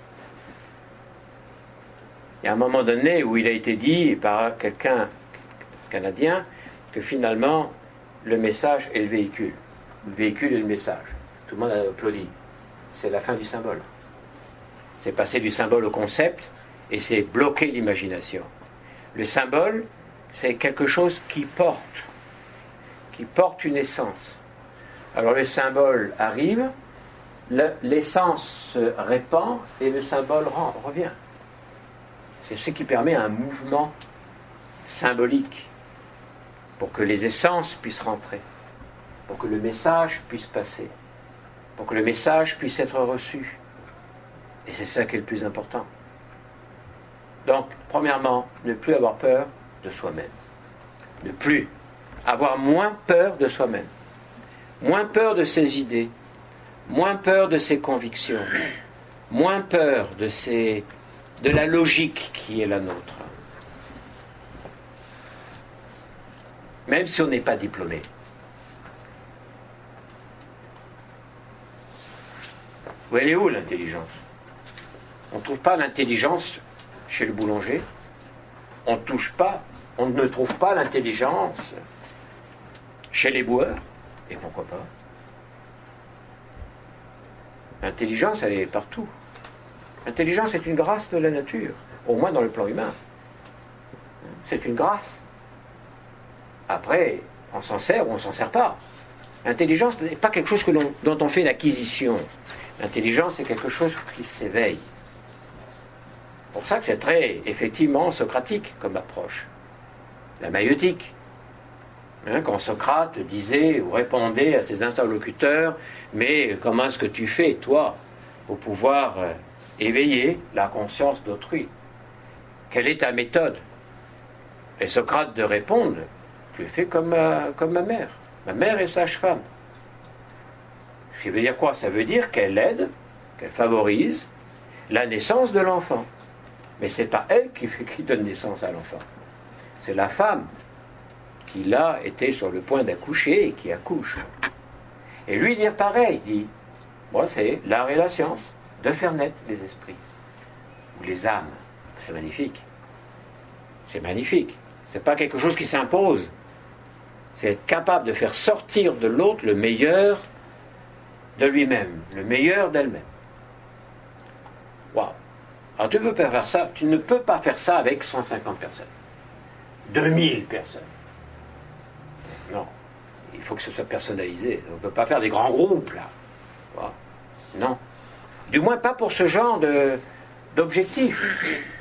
Speaker 2: Il y a un moment donné où il a été dit par quelqu'un canadien que finalement le message est le véhicule. Le véhicule est le message. Tout le monde a applaudi. C'est la fin du symbole. C'est passer du symbole au concept et c'est bloquer l'imagination. Le symbole, c'est quelque chose qui porte une essence. Alors le symbole arrive, l'essence se répand et le symbole revient. C'est ce qui permet un mouvement symbolique pour que les essences puissent rentrer, pour que le message puisse passer, pour que le message puisse être reçu. Et c'est ça qui est le plus important. Donc, premièrement, ne plus avoir peur de soi-même. Ne plus avoir moins peur de soi-même. Moins peur de ses idées, moins peur de ses convictions, moins peur de la logique qui est la nôtre. Même si on n'est pas diplômé. Où elle est où l'intelligence? On ne trouve pas l'intelligence chez le boulanger. On ne trouve pas l'intelligence chez les boueurs. Et pourquoi pas? L'intelligence, elle est partout. L'intelligence est une grâce de la nature, au moins dans le plan humain. C'est une grâce. Après, on s'en sert ou on ne s'en sert pas. L'intelligence n'est pas quelque chose dont on fait l'acquisition. L'intelligence, c'est quelque chose qui s'éveille. C'est pour ça que c'est très, effectivement, socratique comme approche. La maïeutique. Quand Socrate disait ou répondait à ses interlocuteurs, mais comment est-ce que tu fais, toi, pour pouvoir éveiller la conscience d'autrui? Quelle est ta méthode? Et Socrate de répondre, tu fais comme ma mère. Ma mère est sage-femme. Ce qui veut dire quoi? Ça veut dire qu'elle aide, qu'elle favorise la naissance de l'enfant. Mais ce n'est pas elle qui donne naissance à l'enfant. C'est la femme qui là était sur le point d'accoucher et qui accouche. Et lui dire pareil, il dit, moi c'est l'art et la science de faire naître les esprits ou les âmes. C'est magnifique. C'est magnifique. C'est pas quelque chose qui s'impose. C'est être capable de faire sortir de l'autre le meilleur de lui-même, le meilleur d'elle-même. Waouh. Alors tu ne peux pas faire ça avec 150 personnes. 2000 personnes. Non, il faut que ce soit personnalisé. On ne peut pas faire des grands groupes, là. Voilà. Non. Du moins pas pour ce genre d'objectif.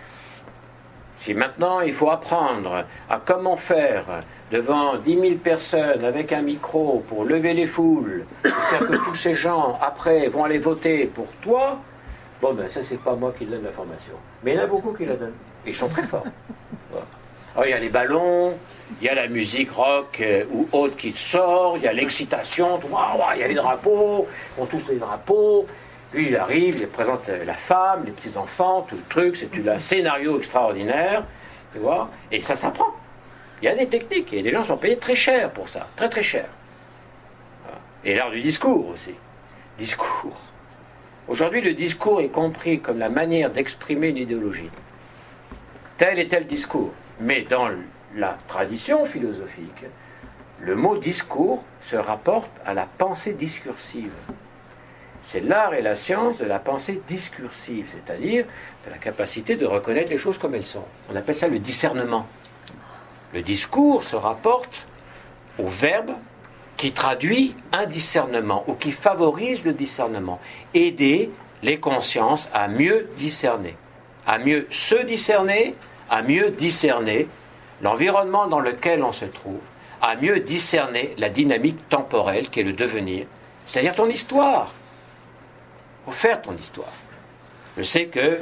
Speaker 2: Si maintenant il faut apprendre à comment faire devant 10 000 personnes avec un micro pour lever les foules, pour faire que tous ces gens, après, vont aller voter pour toi, bon ben ça c'est pas moi qui donne la formation. Mais il y en a beaucoup qui la donnent. Ils sont très forts. Voilà. Alors il y a les ballons, il y a la musique rock ou autre qui sort, il y a l'excitation, il y a les drapeaux, on touche les drapeaux, puis il arrive, il présente la femme, les petits-enfants, tout le truc, c'est un scénario extraordinaire, tu vois, et ça s'apprend. Il y a des techniques, et les gens sont payés très cher pour ça, très très cher. Voilà. Et l'art du discours aussi. Discours. Aujourd'hui, le discours est compris comme la manière d'exprimer une idéologie. Tel et tel discours. Mais dans la tradition philosophique, le mot discours se rapporte à la pensée discursive. C'est l'art et la science de la pensée discursive, c'est-à-dire de la capacité de reconnaître les choses comme elles sont. On appelle ça le discernement. Le discours se rapporte au verbe qui traduit un discernement ou qui favorise le discernement. Aider les consciences à mieux discerner, à mieux se discerner, à mieux discerner l'environnement dans lequel on se trouve, à mieux discerner la dynamique temporelle qui est le devenir, c'est-à-dire ton histoire. Il faut faire ton histoire. Je sais que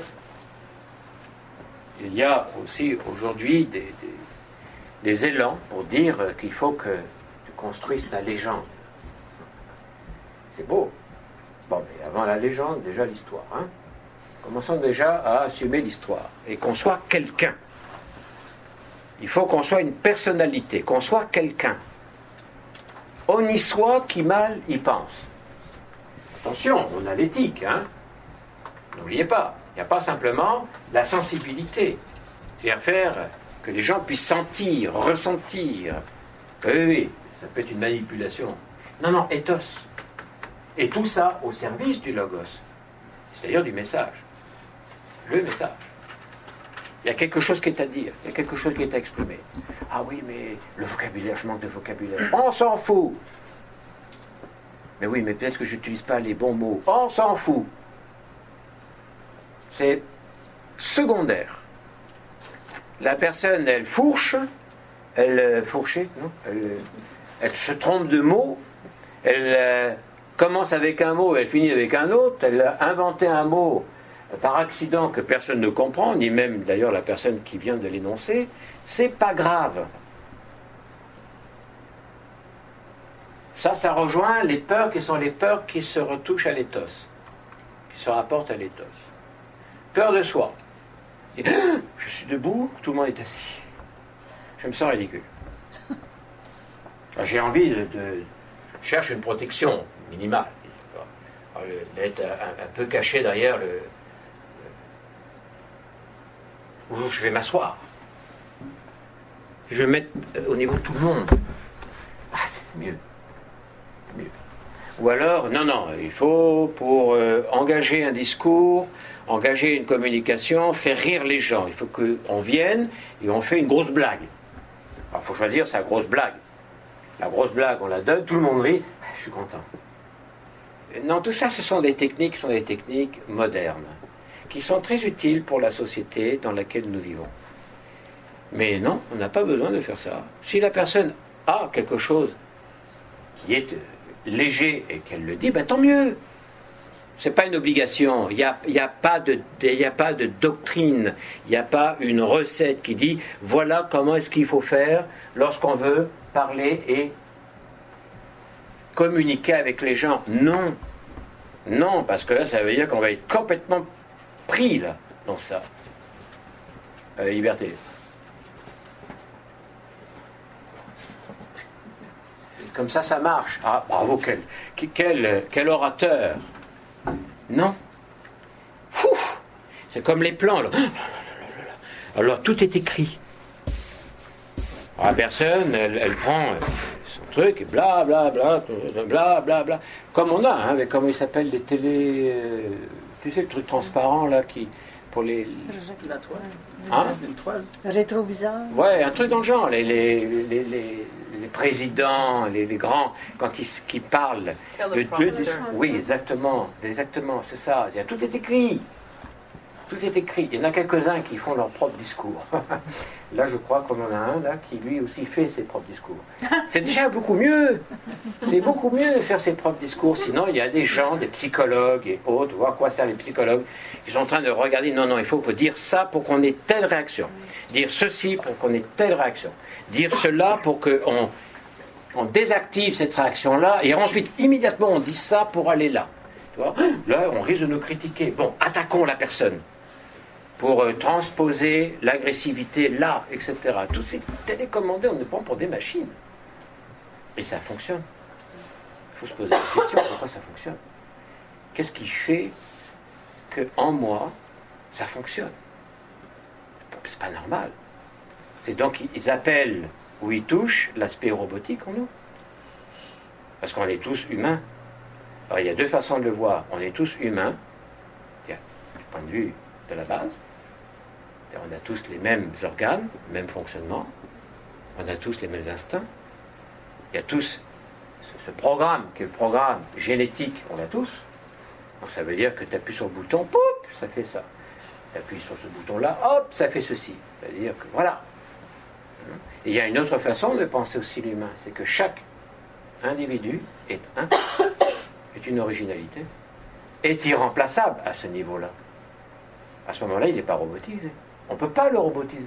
Speaker 2: il y a aussi aujourd'hui des élans pour dire qu'il faut que tu construises ta légende. C'est beau. Bon, mais avant la légende, déjà l'histoire. Hein. Commençons déjà à assumer l'histoire. Et qu'on soit quelqu'un. Il faut qu'on soit une personnalité, qu'on soit quelqu'un. On y soit qui mal y pense. Attention, on a l'éthique, hein. N'oubliez pas, il n'y a pas simplement la sensibilité. C'est-à-dire faire que les gens puissent sentir, ressentir. Oui, ça peut être une manipulation. Non, ethos. Et tout ça au service du logos, c'est-à-dire du message. Le message. Il y a quelque chose qui est à dire, il y a quelque chose qui est à exprimer. Ah oui, mais le vocabulaire, je manque de vocabulaire. On s'en fout. Mais oui, mais peut-être que je n'utilise pas les bons mots. On s'en fout. C'est secondaire. La personne, elle fourche, elle se trompe de mots, elle commence avec un mot, elle finit avec un autre, elle a inventé un mot par accident que personne ne comprend, ni même d'ailleurs la personne qui vient de l'énoncer, c'est pas grave. Ça rejoint les peurs qui sont les peurs qui se retouchent à l'éthos, qui se rapportent à l'éthos. Peur de soi. Je suis debout, tout le monde est assis. Je me sens ridicule. J'ai envie de cherche une protection minimale. D'être un peu caché derrière où je vais m'asseoir. Je vais me mettre au niveau de tout le monde. Ah, c'est mieux. Ou alors, non, il faut, pour engager un discours, engager une communication, faire rire les gens. Il faut qu'on vienne et on fait une grosse blague. Alors, il faut choisir sa grosse blague. La grosse blague, on la donne, tout le monde rit, je suis content. Non, tout ça, ce sont des techniques modernes, qui sont très utiles pour la société dans laquelle nous vivons. Mais non, on n'a pas besoin de faire ça. Si la personne a quelque chose qui est léger et qu'elle le dit, ben tant mieux. C'est pas une obligation. Il y a pas de doctrine. Il n'y a pas une recette qui dit voilà comment est-ce qu'il faut faire lorsqu'on veut parler et communiquer avec les gens. Non, parce que là, ça veut dire qu'on va être complètement pris là dans ça. La liberté. Comme ça marche. Ah, bravo, quel orateur. Non. C'est comme les plans. Alors, tout est écrit. Alors, la personne, elle prend son truc et bla bla bla bla bla bla. Comme on a, hein, avec comment ils s'appellent les télé... tu sais, le truc transparent, là, qui... pour les...
Speaker 4: La toile.
Speaker 2: Hein?
Speaker 4: Une toile.
Speaker 5: Rétroviseur.
Speaker 2: Ouais, un truc dans le genre. Les présidents, les grands, quand ils parlent de Dieu, oui, exactement, c'est ça. Tout est écrit. Tout est écrit. Il y en a quelques-uns qui font leur propre discours. Là, je crois qu'on en a un là qui lui aussi fait ses propres discours. C'est déjà beaucoup mieux. C'est beaucoup mieux de faire ses propres discours. Sinon, il y a des gens, des psychologues et autres, voir quoi servent les psychologues, qui sont en train de regarder. Non, il faut dire ça pour qu'on ait telle réaction. Dire ceci pour qu'on ait telle réaction. Dire cela pour qu'on désactive cette réaction-là. Et ensuite, immédiatement, on dit ça pour aller là. Tu vois ? Là, on risque de nous critiquer. Bon, attaquons la personne. Pour transposer l'agressivité là, etc. Tout c'est télécommandé, on nous prend pour des machines. Et ça fonctionne. Il faut se poser la question, pourquoi ça fonctionne ? Qu'est-ce qui fait qu'en moi, ça fonctionne ? C'est pas normal. C'est donc, ils appellent, ou ils touchent, l'aspect robotique en nous. Parce qu'on est tous humains. Alors il y a deux façons de le voir. On est tous humains, du point de vue de la base. On a tous les mêmes organes, le même fonctionnement. On a tous les mêmes instincts. Il y a tous ce programme, qui est le programme génétique, on l'a tous. Donc ça veut dire que tu appuies sur le bouton, pop, ça fait ça. Tu appuies sur ce bouton-là, hop, ça fait ceci. C'est-à-dire que voilà. Et il y a une autre façon de penser aussi l'humain, c'est que chaque individu est une originalité, est irremplaçable à ce niveau-là. À ce moment-là, il n'est pas robotisé. On ne peut pas le robotiser.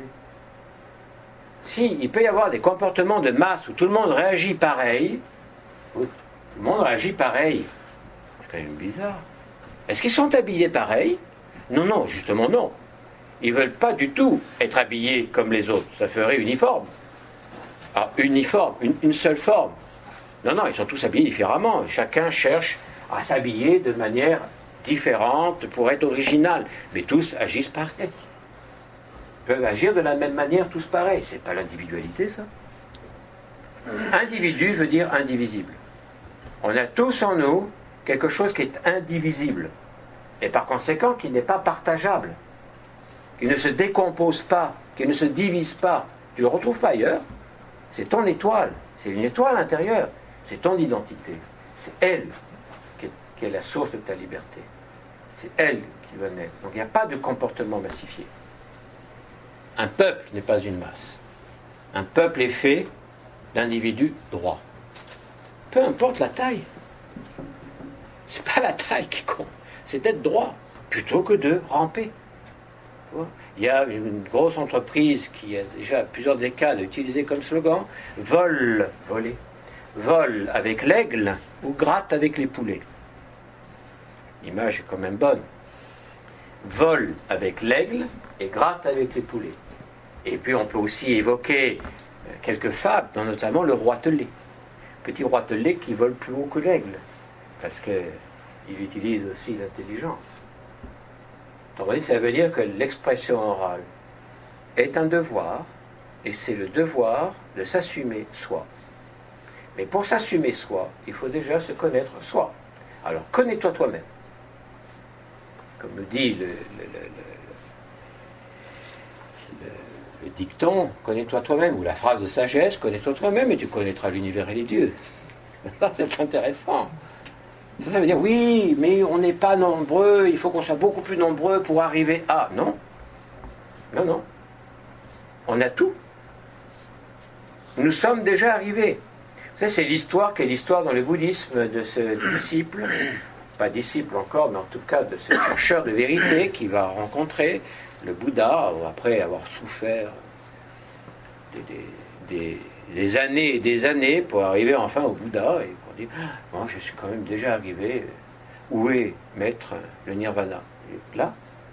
Speaker 2: Si, il peut y avoir des comportements de masse où tout le monde réagit pareil, C'est quand même bizarre. Est-ce qu'ils sont habillés pareil? Non, non, justement non. Ils ne veulent pas du tout être habillés comme les autres. Ça ferait uniforme. Ah, uniforme, une seule forme. Non, non, ils sont tous habillés différemment. Chacun cherche à s'habiller de manière différente pour être original. Mais tous agissent pareil. Ils peuvent agir de la même manière, tous pareils. C'est pas l'individualité, ça. Individu veut dire indivisible. On a tous en nous quelque chose qui est indivisible. Et par conséquent, qui n'est pas partageable. Qui ne se décompose pas, qui ne se divise pas. Tu ne le retrouves pas ailleurs. C'est ton étoile. C'est une étoile intérieure. C'est ton identité. C'est elle qui est la source de ta liberté. C'est elle qui va naître. Donc il n'y a pas de comportement massifié. Un peuple n'est pas une masse. Un peuple est fait d'individus droits. Peu importe la taille. C'est pas la taille qui compte. C'est d'être droit plutôt que de ramper. Il y a une grosse entreprise qui a déjà plusieurs décades utilisé comme slogan voler, vole avec l'aigle ou gratte avec les poulets. L'image est quand même bonne. Vole avec l'aigle et gratte avec les poulets. Et puis on peut aussi évoquer quelques fables, dont notamment le roitelet. Petit roitelet qui vole plus haut que l'aigle, parce qu'il utilise aussi l'intelligence. Donc, ça veut dire que l'expression orale est un devoir, et c'est le devoir de s'assumer soi. Mais pour s'assumer soi, il faut déjà se connaître soi. Alors, connais-toi toi-même. Comme le dit le dicton, connais-toi toi-même, ou la phrase de sagesse, connais-toi toi-même et tu connaîtras l'univers et les dieux. Ça, c'est intéressant. Ça veut dire, oui, mais on n'est pas nombreux, il faut qu'on soit beaucoup plus nombreux pour arriver à... Non. Non, non. On a tout. Nous sommes déjà arrivés. Vous savez, c'est l'histoire qui est l'histoire dans le bouddhisme de ce disciple, pas disciple encore, mais en tout cas de ce chercheur de vérité qui va rencontrer le Bouddha après avoir souffert des années et des années pour arriver enfin au Bouddha et pour dire moi je suis quand même déjà arrivé, où est maître le nirvana? Là.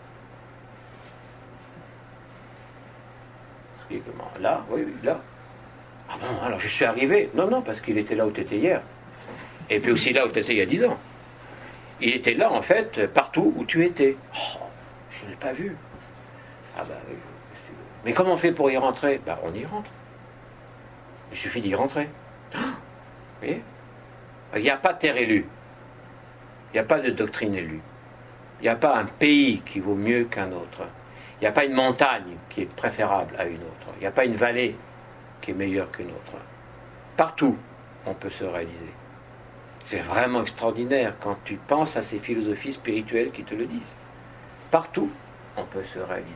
Speaker 2: Là, oui, là. Ah bon, alors je suis arrivé. Non, non, parce qu'il était là où tu étais hier. Et puis aussi là où tu étais il y a 10 ans. Il était là, en fait, partout où tu étais. Oh, je ne l'ai pas vu. Ah bah oui. Mais comment on fait pour y rentrer? Bah on y rentre. Il suffit d'y rentrer. Vous voyez? Il n'y a pas de terre élue. Il n'y a pas de doctrine élue. Il n'y a pas un pays qui vaut mieux qu'un autre. Il n'y a pas une montagne qui est préférable à une autre. Il n'y a pas une vallée qui est meilleure qu'une autre. Partout, on peut se réaliser. C'est vraiment extraordinaire quand tu penses à ces philosophies spirituelles qui te le disent. Partout, on peut se réaliser.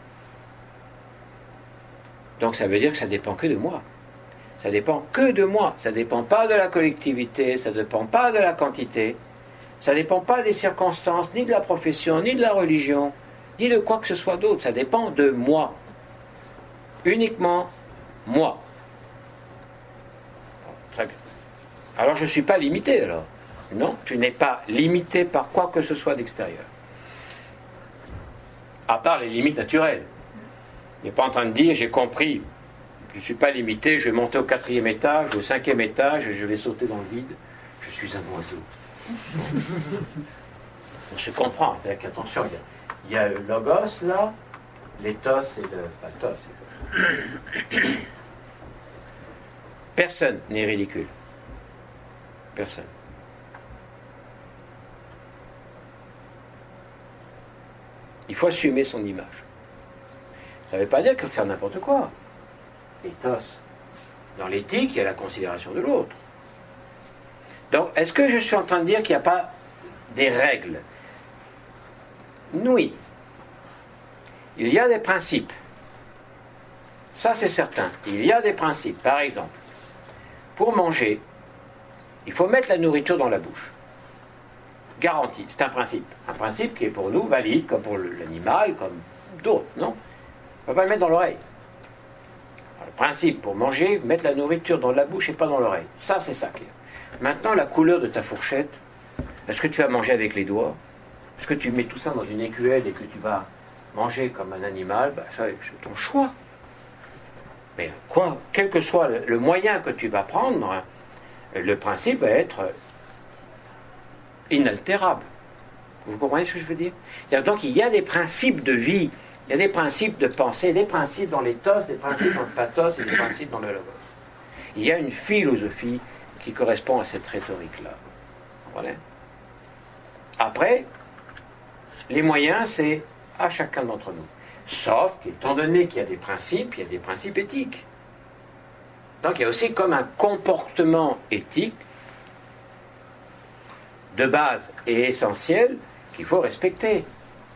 Speaker 2: Donc ça veut dire que ça dépend que de moi. Ça dépend que de moi. Ça ne dépend pas de la collectivité, ça ne dépend pas de la quantité, ça ne dépend pas des circonstances, ni de la profession, ni de la religion, ni de quoi que ce soit d'autre. Ça dépend de moi. Uniquement moi. Très bien. Alors je ne suis pas limité alors. Non, tu n'es pas limité par quoi que ce soit d'extérieur. À part les limites naturelles. Il n'est pas en train de dire j'ai compris. Je ne suis pas limité, je vais monter au 4e étage, au 5e étage, et je vais sauter dans le vide. Je suis un oiseau. On se comprend, avec attention, il y a le logos là, l'éthos et le pathos. Personne n'est ridicule. Personne. Il faut assumer son image. Ça ne veut pas dire qu'il faut faire n'importe quoi. Ethos. Dans l'éthique, il y a la considération de l'autre. Donc, est-ce que je suis en train de dire qu'il n'y a pas des règles? Oui. Il y a des principes. Ça, c'est certain. Il y a des principes. Par exemple, pour manger, il faut mettre la nourriture dans la bouche. Garanti. C'est un principe. Un principe qui est pour nous valide, comme pour l'animal, comme d'autres, non? On ne va pas le mettre dans l'oreille. Le principe pour manger, mettre la nourriture dans la bouche et pas dans l'oreille. Ça, c'est ça qui est. Maintenant, la couleur de ta fourchette, Est-ce que tu vas manger avec les doigts? Est-ce que tu mets tout ça dans une écuelle et que tu vas manger comme un animal? Ça, c'est ton choix. Mais quoi, quel que soit le moyen que tu vas prendre, le principe va être inaltérable. Vous comprenez ce que je veux dire? Donc il y a des principes de vie, il y a des principes de pensée, des principes dans l'éthos, des principes dans le pathos et des principes dans le logos. Il y a une philosophie qui correspond à cette rhétorique-là. Voilà. Après, les moyens, c'est à chacun d'entre nous. Sauf qu'étant donné qu'il y a des principes, il y a des principes éthiques. Donc il y a aussi comme un comportement éthique de base et essentiel qu'il faut respecter.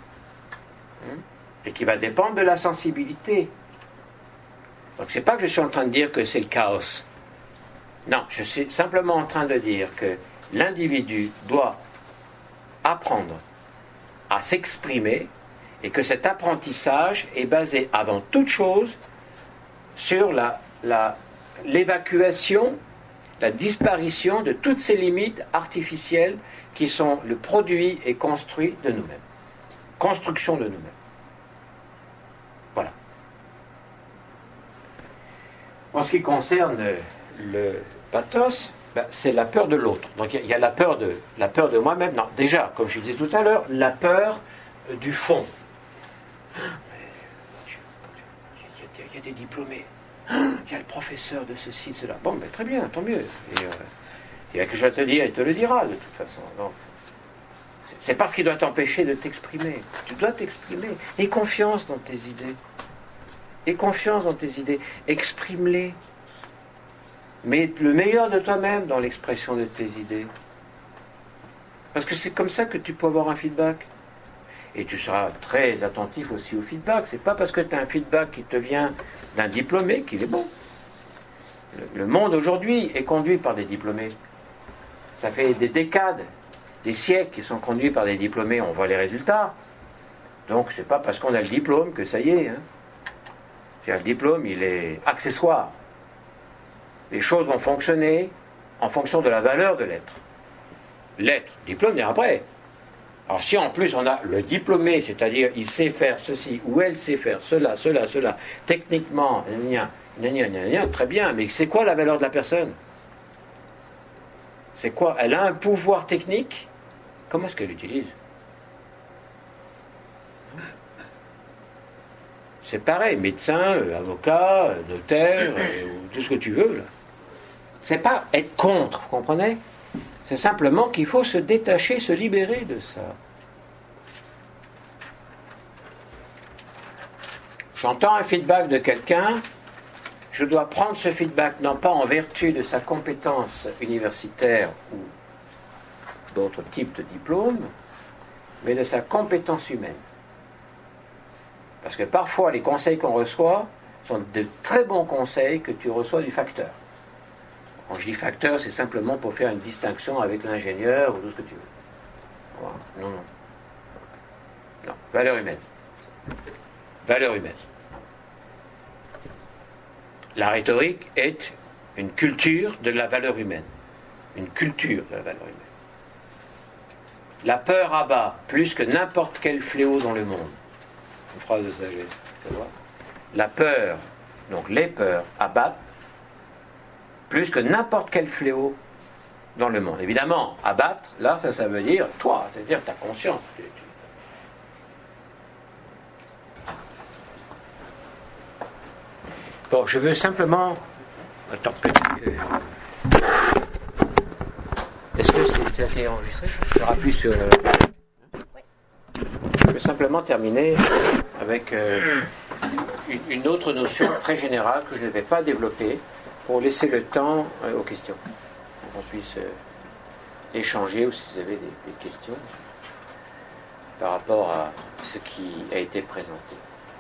Speaker 2: Et qui va dépendre de la sensibilité. Donc c'est pas que je suis en train de dire que c'est le chaos. Non, je suis simplement en train de dire que l'individu doit apprendre à s'exprimer et que cet apprentissage est basé avant toute chose sur l'évacuation, la disparition de toutes ces limites artificielles qui sont le produit et construit de nous-mêmes. Construction de nous-mêmes. Voilà. En ce qui concerne le pathos, c'est la peur de l'autre. Donc il y a la peur de moi-même. Non, déjà, comme je disais tout à l'heure, la peur du fond. Il y a des diplômés. Il y a le professeur de ceci, de cela. Bon, mais très bien, tant mieux. Il y a quelque chose à te dire, il te le dira de toute façon. Donc, c'est pas ce qui doit t'empêcher de t'exprimer. Tu dois t'exprimer. Aie confiance dans tes idées. Aie confiance dans tes idées. Exprime-les. Mets le meilleur de toi-même dans l'expression de tes idées. Parce que c'est comme ça que tu peux avoir un feedback. Et tu seras très attentif aussi au feedback. C'est pas parce que tu as un feedback qui te vient d'un diplômé qu'il est bon. Le monde aujourd'hui est conduit par des diplômés. Ça fait des décades, des siècles qui sont conduits par des diplômés. On voit les résultats. Donc c'est pas parce qu'on a le diplôme que ça y est. Le diplôme, il est accessoire. Les choses vont fonctionner en fonction de la valeur de l'être. L'être, diplôme vient après. Alors si en plus on a le diplômé, c'est-à-dire il sait faire ceci ou elle sait faire cela, techniquement, très bien, mais c'est quoi la valeur de la personne? C'est quoi? Elle a un pouvoir technique, comment est-ce qu'elle l'utilise? C'est pareil, médecin, avocat, notaire, tout ce que tu veux. Là. C'est pas être contre, vous comprenez? C'est simplement qu'il faut se détacher, se libérer de ça. J'entends un feedback de quelqu'un, je dois prendre ce feedback non pas en vertu de sa compétence universitaire ou d'autres types de diplômes, mais de sa compétence humaine. Parce que parfois, les conseils qu'on reçoit sont de très bons conseils que tu reçois du facteur. Quand je dis facteur, c'est simplement pour faire une distinction avec l'ingénieur ou tout ce que tu veux. Voilà. Non. Non, valeur humaine. Valeur humaine. La rhétorique est une culture de la valeur humaine. Une culture de la valeur humaine. La peur abat plus que n'importe quel fléau dans le monde. Une phrase de sagesse. La peur, donc les peurs, abattent plus que n'importe quel fléau dans le monde. Évidemment, abattre, là, ça veut dire toi, c'est-à-dire ta conscience. Bon, je veux simplement... Attends, est-ce que c'est été enregistré? Je rappuie sur... Je veux simplement terminer avec une autre notion très générale que je ne vais pas développer pour laisser le temps aux questions. Pour qu'on puisse échanger ou si vous avez des questions par rapport à ce qui a été présenté.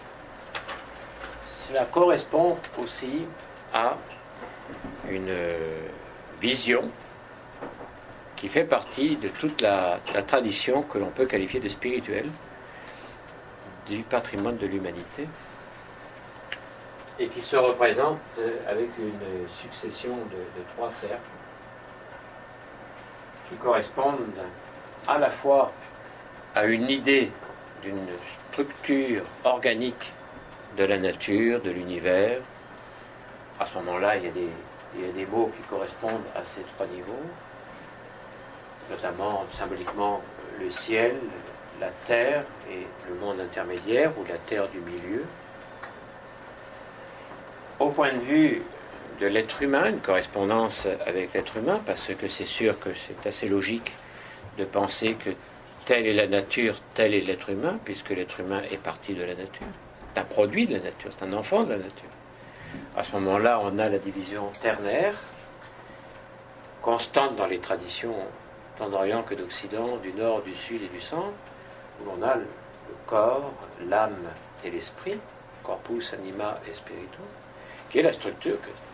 Speaker 2: Cela correspond aussi à une vision qui fait partie de toute la tradition que l'on peut qualifier de spirituelle du patrimoine de l'humanité et qui se représente avec une succession de trois cercles qui correspondent à la fois à une idée d'une structure organique de la nature, de l'univers. À ce moment-là, il y a des mots qui correspondent à ces trois niveaux, notamment symboliquement le ciel, la terre et le monde intermédiaire, ou la terre du milieu. Au point de vue de l'être humain, une correspondance avec l'être humain, parce que c'est sûr que c'est assez logique de penser que telle est la nature, tel est l'être humain, puisque l'être humain est partie de la nature. C'est un produit de la nature, c'est un enfant de la nature. À ce moment-là, on a la division ternaire, constante dans les traditions tant d'Orient que d'Occident, du Nord, du Sud et du Centre, où l'on a le corps, l'âme et l'esprit, corpus, anima et spiritus, qui est la structure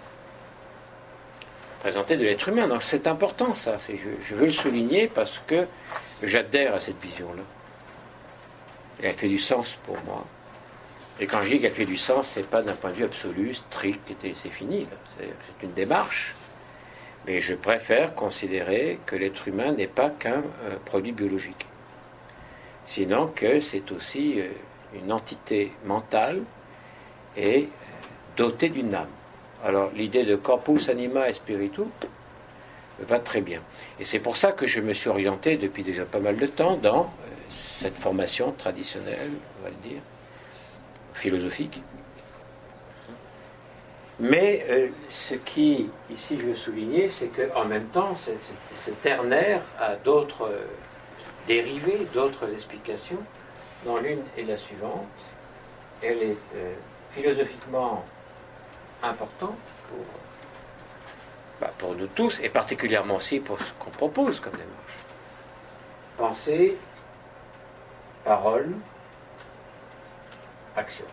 Speaker 2: présentée de l'être humain. Donc c'est important ça, je veux le souligner parce que j'adhère à cette vision-là. Et elle fait du sens pour moi. Et quand je dis qu'elle fait du sens, c'est pas d'un point de vue absolu, strict, c'est fini. Là. C'est une démarche. Mais je préfère considérer que l'être humain n'est pas qu'un produit biologique. Sinon que c'est aussi une entité mentale et dotée d'une âme. Alors l'idée de corpus, anima et spiritus va très bien. Et c'est pour ça que je me suis orienté depuis déjà pas mal de temps dans cette formation traditionnelle, on va le dire, philosophique. Mais ce qui, ici, je veux souligner, c'est qu'en même temps, ce ternaire a d'autres dérivés, d'autres explications, dont l'une est la suivante. Elle est philosophiquement importante pour nous tous, et particulièrement aussi pour ce qu'on propose comme démarche. Pensée, parole, action.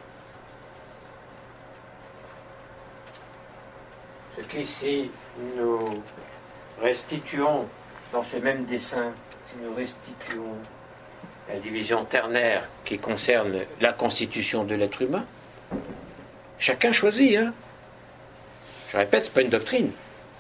Speaker 2: Ce qui, si nous restituons dans ce même dessin, si nous restituons la division ternaire qui concerne la constitution de l'être humain, chacun choisit. Je répète, ce n'est pas une doctrine.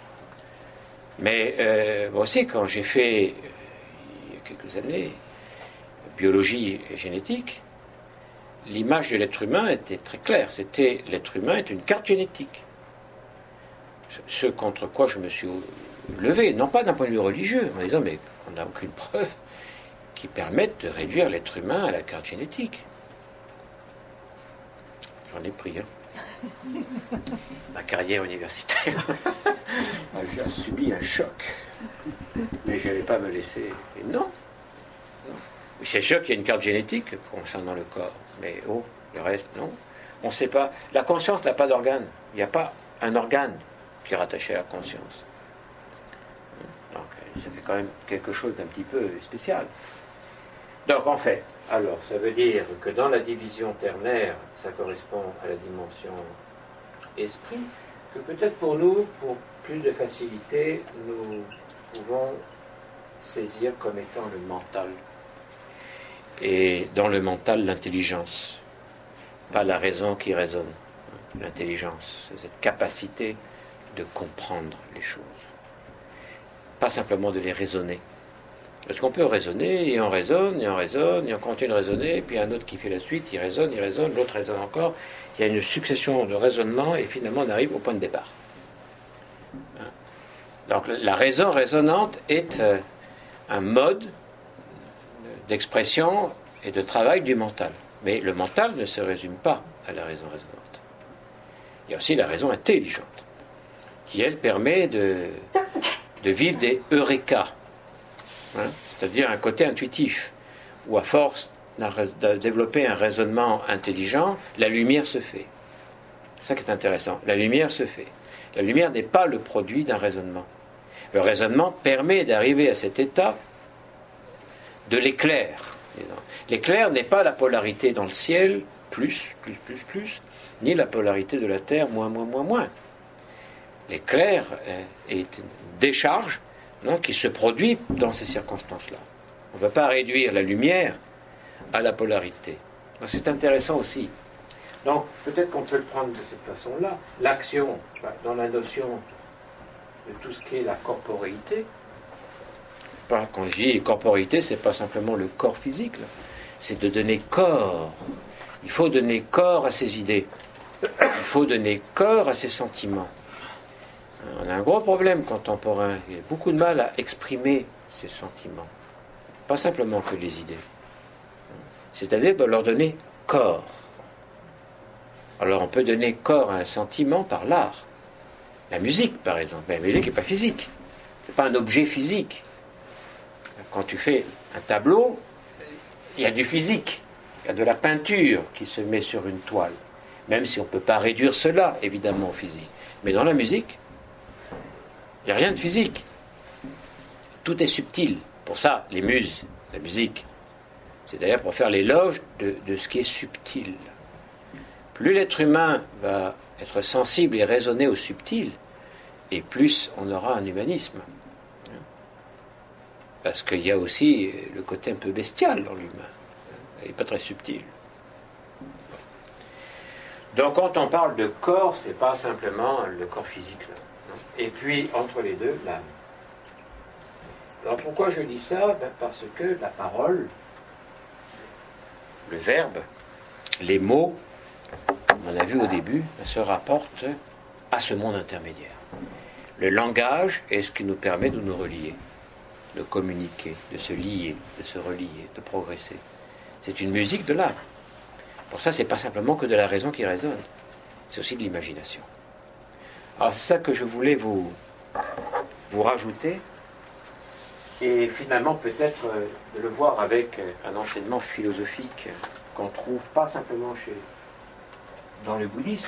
Speaker 2: Mais moi aussi, quand j'ai fait, il y a quelques années, biologie et génétique, l'image de l'être humain était très claire. C'était l'être humain est une carte génétique. Ce contre quoi je me suis levé, non pas d'un point de vue religieux, en disant mais on n'a aucune preuve qui permette de réduire l'être humain à la carte génétique. J'en ai pris, ma carrière universitaire. J'ai subi un choc. Mais je n'allais pas me laisser. Et non. C'est sûr qu'il y a une carte génétique concernant le corps, mais le reste, non. On ne sait pas. La conscience n'a pas d'organe. Il n'y a pas un organe qui est rattaché à la conscience. Donc, ça fait quand même quelque chose d'un petit peu spécial. Donc, en fait, alors, ça veut dire que dans la division ternaire, ça correspond à la dimension esprit, que peut-être pour nous, pour plus de facilité, nous pouvons saisir comme étant le mental. Et dans le mental, l'intelligence, pas la raison qui raisonne, l'intelligence, c'est cette capacité de comprendre les choses, pas simplement de les raisonner. Parce qu'on peut raisonner, et on raisonne, et on raisonne, et on continue de raisonner, et puis un autre qui fait la suite, il raisonne, l'autre raisonne encore. Il y a une succession de raisonnements, et finalement on arrive au point de départ. Donc la raison raisonnante est un mode d'expression et de travail du mental. Mais le mental ne se résume pas à la raison raisonnante. Il y a aussi la raison intelligente, qui elle permet de vivre des eureka. C'est-à-dire un côté intuitif, où à force de développer un raisonnement intelligent, la lumière se fait. C'est ça qui est intéressant. La lumière se fait. La lumière n'est pas le produit d'un raisonnement. Le raisonnement permet d'arriver à cet état de l'éclair. Disons. L'éclair n'est pas la polarité dans le ciel, plus, ni la polarité de la terre, moins. L'éclair est une décharge qui se produit dans ces circonstances-là. On ne va pas réduire la lumière à la polarité. Donc c'est intéressant aussi. Donc peut-être qu'on peut le prendre de cette façon-là. L'action, dans la notion de tout ce qui est la corporéité, quand je dis corporité, c'est pas simplement le corps physique, là. C'est de donner corps. Il faut donner corps à ses idées. Il faut donner corps à ses sentiments. On a un gros problème contemporain. Il y a beaucoup de mal à exprimer ses sentiments. Pas simplement que les idées. C'est-à-dire de leur donner corps. Alors on peut donner corps à un sentiment par l'art. La musique, par exemple. Mais la musique n'est pas physique. C'est pas un objet physique. Quand tu fais un tableau, il y a du physique. Il y a de la peinture qui se met sur une toile. Même si on ne peut pas réduire cela, évidemment, au physique. Mais dans la musique, il n'y a rien de physique. Tout est subtil. Pour ça, les muses, la musique, c'est d'ailleurs pour faire l'éloge de ce qui est subtil. Plus l'être humain va être sensible et raisonner au subtil, et plus on aura un humanisme. Parce qu'il y a aussi le côté un peu bestial dans l'humain. Il n'est pas très subtil. Donc quand on parle de corps, c'est pas simplement le corps physique. Là. Et puis, entre les deux, l'âme. Alors pourquoi je dis ça? Parce que la parole, le verbe, les mots, comme on a vu au début, se rapportent à ce monde intermédiaire. Le langage est ce qui nous permet de nous relier, de communiquer, de se lier, de se relier, de progresser. C'est une musique de l'âme. Pour ça, c'est pas simplement que de la raison qui résonne, c'est aussi de l'imagination. Alors c'est ça que je voulais vous rajouter, et finalement peut-être de le voir avec un enseignement philosophique qu'on trouve pas simplement dans le bouddhisme,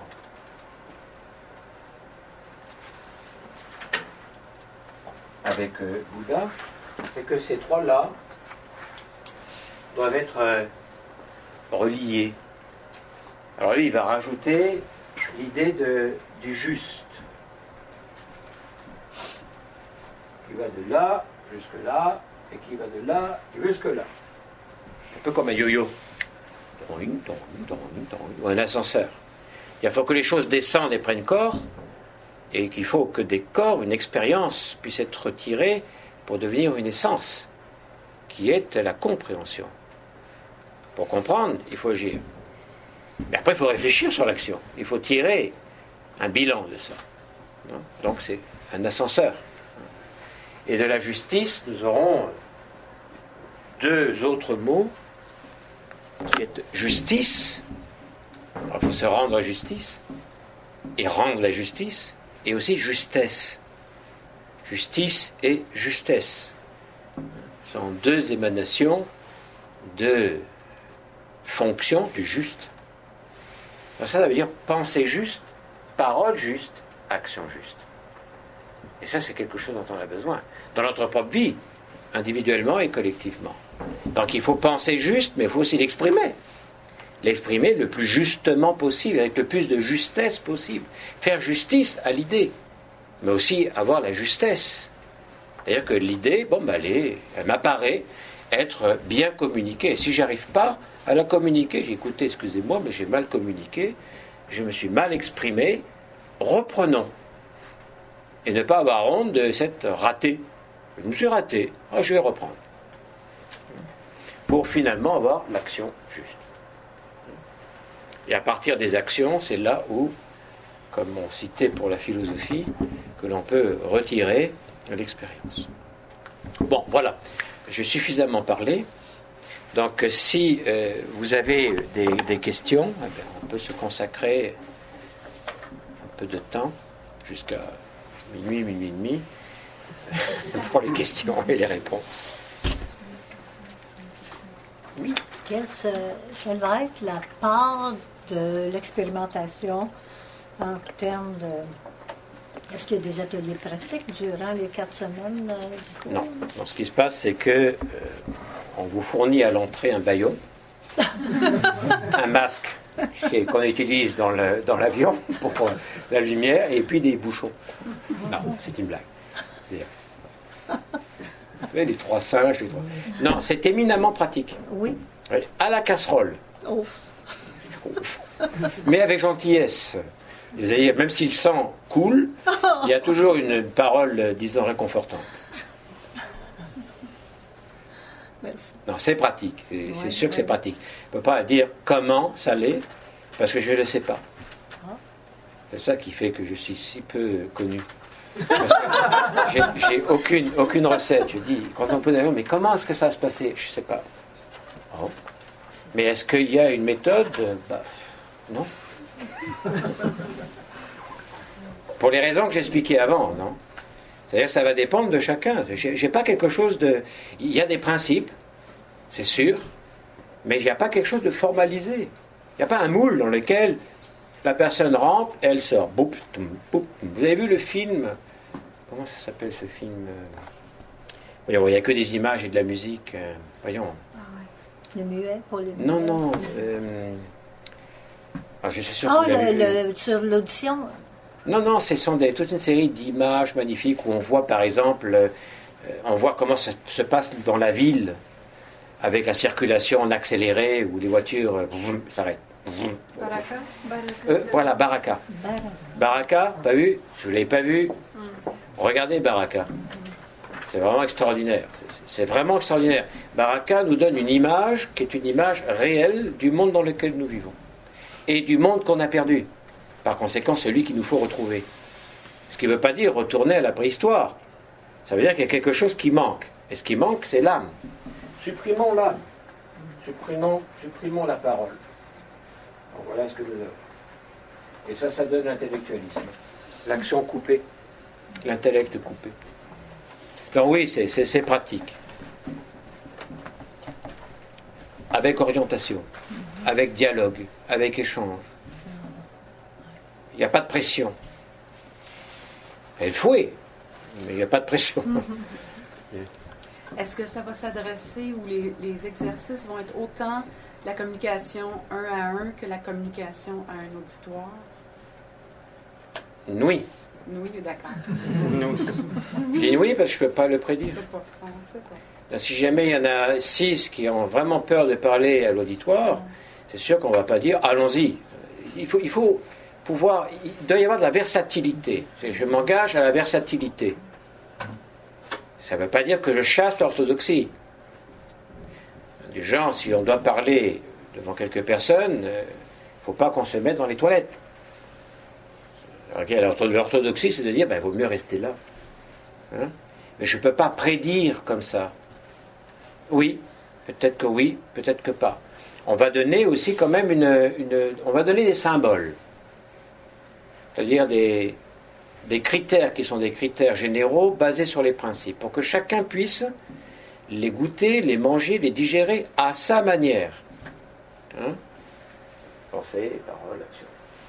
Speaker 2: avec Bouddha, c'est que ces trois-là doivent être reliés. Alors lui, il va rajouter l'idée du juste, qui va de là jusque là, et qui va de là jusque là. Un peu comme un yo-yo, ou un ascenseur. Il faut que les choses descendent et prennent corps, et qu'il faut que des corps, une expérience, puisse être retirée pour devenir une essence, qui est la compréhension. Pour comprendre, il faut agir. Mais après, il faut réfléchir sur l'action. Il faut tirer un bilan de ça. Donc, c'est un ascenseur. Et de la justice, nous aurons deux autres mots, qui est justice. Alors, il faut se rendre à justice, et rendre la justice, et aussi justesse. Justice et justesse. Ce sont deux émanations de fonction du juste. Alors ça veut dire pensée juste, parole juste, action juste. Et ça, c'est quelque chose dont on a besoin dans notre propre vie, individuellement et collectivement. Donc il faut penser juste, mais il faut aussi l'exprimer. L'exprimer le plus justement possible, avec le plus de justesse possible. Faire justice à l'idée, mais aussi avoir la justesse. C'est-à-dire que l'idée, elle m'apparaît être bien communiquée. Si j'arrive pas à la communiquer, j'ai écouté, excusez-moi, mais j'ai mal communiqué, je me suis mal exprimé, reprenons. Et ne pas avoir honte de s'être raté. Je me suis raté, je vais reprendre. Pour finalement avoir l'action juste. Et à partir des actions, c'est là où, comme on citait pour la philosophie, que l'on peut retirer l'expérience. Bon, voilà, j'ai suffisamment parlé. Donc, si vous avez des questions, on peut se consacrer un peu de temps, jusqu'à minuit et demi, pour les questions et les réponses. Oui.
Speaker 4: Quelle va être la part de l'expérimentation en termes de... Est-ce qu'il y a des ateliers pratiques durant les 4 semaines du cours?
Speaker 2: Non. Ce qui se passe, c'est que on vous fournit à l'entrée un bâillon, un masque qu'on utilise dans l'avion pour la lumière, et puis des bouchons. Non, c'est une blague. Les 3 singes, les 3... Non, c'est éminemment pratique.
Speaker 4: Oui.
Speaker 2: À la casserole.
Speaker 4: Ouf.
Speaker 2: Mais avec gentillesse. Même si le sang coule, il y a toujours une parole, disons, réconfortante. Non, c'est pratique. C'est sûr que c'est
Speaker 4: ouais.
Speaker 2: pratique. On ne peut pas dire comment ça l'est, parce que je ne le sais pas.
Speaker 4: Ah.
Speaker 2: C'est ça qui fait que je suis si peu connu. Parce que j'ai aucune recette. Je dis, quand on peut dire, mais comment est-ce que ça va se passer? Je ne sais pas. Oh. Mais est-ce qu'il y a une méthode? Non. Pour les raisons que j'expliquais avant, non? C'est-à-dire que ça va dépendre de chacun. J'ai pas quelque chose de... Il y a des principes, c'est sûr, mais il n'y a pas quelque chose de formalisé. Il n'y a pas un moule dans lequel la personne rentre et elle sort. Boum, boum. Vous avez vu le film? Comment ça s'appelle ce film? Voyons, il n'y a que des images et de la musique. Voyons.
Speaker 4: Ah ouais. Le muet pour les
Speaker 2: Non,
Speaker 4: muets.
Speaker 2: non. Je suis sûr
Speaker 4: Ah,
Speaker 2: que vous l'avez vu.
Speaker 4: sur l'audition.
Speaker 2: Non, ce sont toute une série d'images magnifiques où on voit, par exemple, on voit comment ça se passe dans la ville, avec la circulation en accéléré, où les voitures s'arrêtent.
Speaker 3: Baraka?
Speaker 2: Voilà, Baraka. Baraka, pas vu? Si vous ne l'avez pas vu, regardez Baraka. C'est vraiment extraordinaire. C'est vraiment extraordinaire. Baraka nous donne une image qui est une image réelle du monde dans lequel nous vivons. Et du monde qu'on a perdu. Par conséquent, c'est lui qu'il nous faut retrouver. Ce qui ne veut pas dire retourner à la préhistoire. Ça veut dire qu'il y a quelque chose qui manque. Et ce qui manque, c'est l'âme. Supprimons l'âme. Supprimons la parole. Donc voilà ce que nous avons. Et ça donne l'intellectualisme. L'action coupée. L'intellect coupé. Donc oui, c'est pratique. Avec orientation. Avec dialogue. Avec échange. Il n'y a pas de pression. Elle fouet, mais il n'y a pas de pression.
Speaker 5: Est-ce que ça va s'adresser ou les exercices vont être autant la communication un à un que la communication à un auditoire?
Speaker 2: Oui.
Speaker 5: Oui, d'accord.
Speaker 2: Je dis oui parce que je ne peux pas le prédire.
Speaker 5: Je sais pas. On sait pas.
Speaker 2: Si jamais il y en a 6 qui ont vraiment peur de parler à l'auditoire, c'est sûr qu'on ne va pas dire allons-y. Il faut pouvoir, il doit y avoir de la versatilité. Je m'engage à la versatilité. Ça ne veut pas dire que je chasse l'orthodoxie. Des gens, si on doit parler devant quelques personnes, il ne faut pas qu'on se mette dans les toilettes. L'orthodoxie, c'est de dire, il vaut mieux rester là. Hein? Mais je ne peux pas prédire comme ça. Oui, peut-être que pas. On va donner aussi quand même on va donner des symboles. C'est-à-dire des critères qui sont des critères généraux basés sur les principes, pour que chacun puisse les goûter, les manger, les digérer à sa manière. Hein? Pensée, parole, action.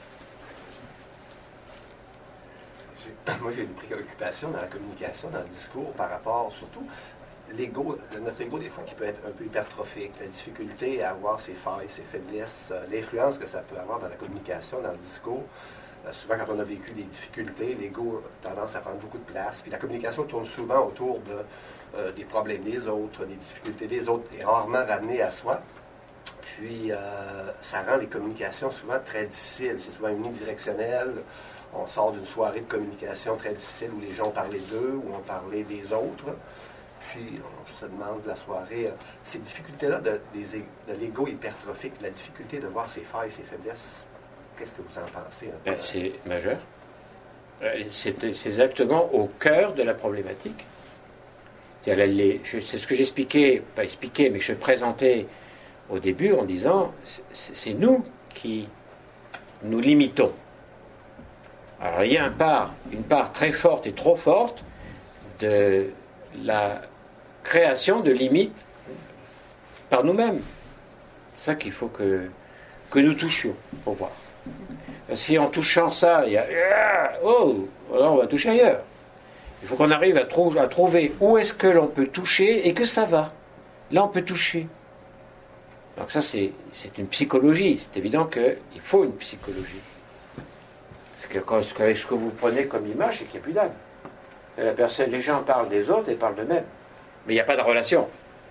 Speaker 6: Moi, j'ai une préoccupation dans la communication, dans le discours, par rapport surtout notre ego, des fois, qui peut être un peu hypertrophique, la difficulté à avoir ses failles, ses faiblesses, l'influence que ça peut avoir dans la communication, dans le discours. Souvent, quand on a vécu des difficultés, l'ego a tendance à prendre beaucoup de place. Puis la communication tourne souvent autour des problèmes des autres, des difficultés des autres, et rarement ramenée à soi. Puis, ça rend les communications souvent très difficiles. C'est souvent unidirectionnel. On sort d'une soirée de communication très difficile où les gens ont parlé d'eux, ou ont parlé des autres. Puis, on se demande la soirée, ces difficultés-là de l'ego hypertrophique, la difficulté de voir ses failles, ses faiblesses, qu'est-ce que vous en pensez?
Speaker 2: C'est majeur. C'est exactement au cœur de la problématique. C'est ce que j'expliquais, pas expliqué, mais que je présentais au début en disant, c'est nous qui nous limitons. Alors il y a une part très forte et trop forte de la création de limites par nous-mêmes. C'est ça qu'il faut que nous touchions pour voir. Si en touchant ça, il y a alors on va toucher ailleurs. Il faut qu'on arrive à trouver où est-ce que l'on peut toucher et que ça va. Là, on peut toucher. Donc ça, c'est une psychologie. C'est évident qu'il faut une psychologie. Parce que ce que vous prenez comme image, c'est qu'il n'y a plus d'âme. Les gens parlent des autres et parlent d'eux-mêmes. Mais il n'y a pas de relation.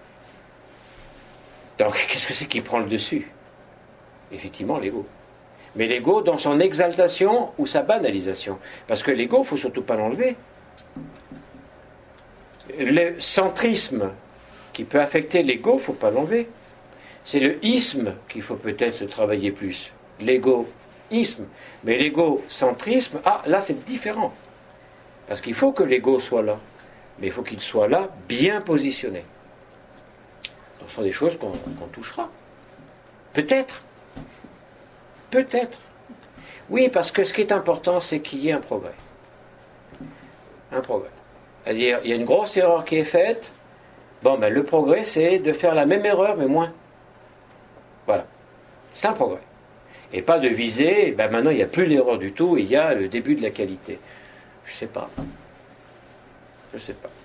Speaker 2: Donc, qu'est-ce que c'est qui prend le dessus? Effectivement, l'ego. Mais l'ego dans son exaltation ou sa banalisation. Parce que l'ego, il ne faut surtout pas l'enlever. Le centrisme qui peut affecter l'ego, il ne faut pas l'enlever. C'est le isme qu'il faut peut-être travailler plus. L'égoïsme. Mais l'égocentrisme, là c'est différent. Parce qu'il faut que l'ego soit là. Mais il faut qu'il soit là, bien positionné. Ce sont des choses qu'on touchera. Peut-être. Peut-être. Oui, parce que ce qui est important, c'est qu'il y ait un progrès. Un progrès. C'est-à-dire, il y a une grosse erreur qui est faite. Le progrès, c'est de faire la même erreur, mais moins. Voilà. C'est un progrès. Et pas de viser, maintenant, il n'y a plus d'erreur du tout, il y a le début de la qualité. Je ne sais pas. Je sais pas.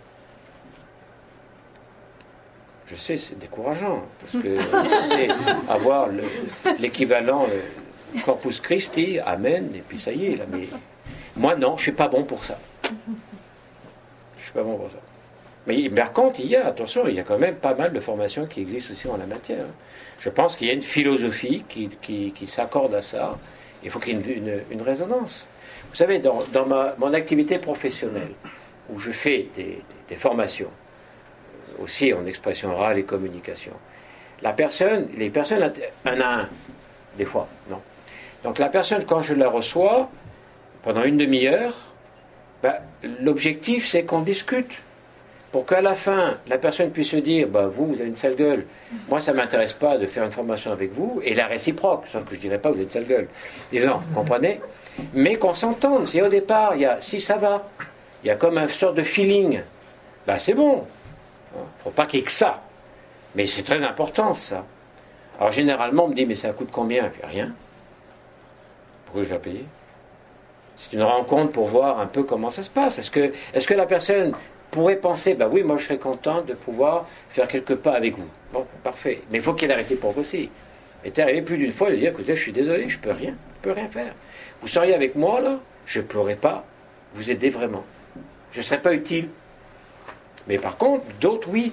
Speaker 2: Je sais, c'est décourageant, parce que c'est avoir l'équivalent Corpus Christi, Amen, et puis ça y est, là. Mais moi, non, je ne suis pas bon pour ça. Je ne suis pas bon pour ça. Mais par contre, il y a quand même pas mal de formations qui existent aussi en la matière. Je pense qu'il y a une philosophie qui s'accorde à ça. Il faut qu'il y ait une résonance. Vous savez, dans mon activité professionnelle, où je fais des formations, aussi en expression orale et communication, les personnes, un à un, des fois, non. Donc la personne, quand je la reçois, pendant une demi-heure, l'objectif c'est qu'on discute. Pour qu'à la fin, la personne puisse se dire, vous avez une sale gueule, moi ça ne m'intéresse pas de faire une formation avec vous, et la réciproque, sauf que je ne dirais pas vous avez une sale gueule. Disons, vous comprenez? Mais qu'on s'entende, si au départ, si ça va, il y a comme un sorte de feeling, c'est bon. Il ne faut pas qu'il y ait que ça. Mais c'est très important, ça. Alors généralement, on me dit, mais ça coûte combien? Je dis, rien. Pourquoi je vais payer? C'est une rencontre pour voir un peu comment ça se passe. Est-ce que la personne pourrait penser, oui, moi je serais content de pouvoir faire quelques pas avec vous. Bon, parfait. Mais il faut qu'il y ait la réciproque aussi. Il est arrivé plus d'une fois de dire, écoutez, je suis désolé, je peux rien faire. Vous seriez avec moi, là, je ne pourrais pas vous aider vraiment. Je ne serais pas utile. Mais par contre, d'autres, oui.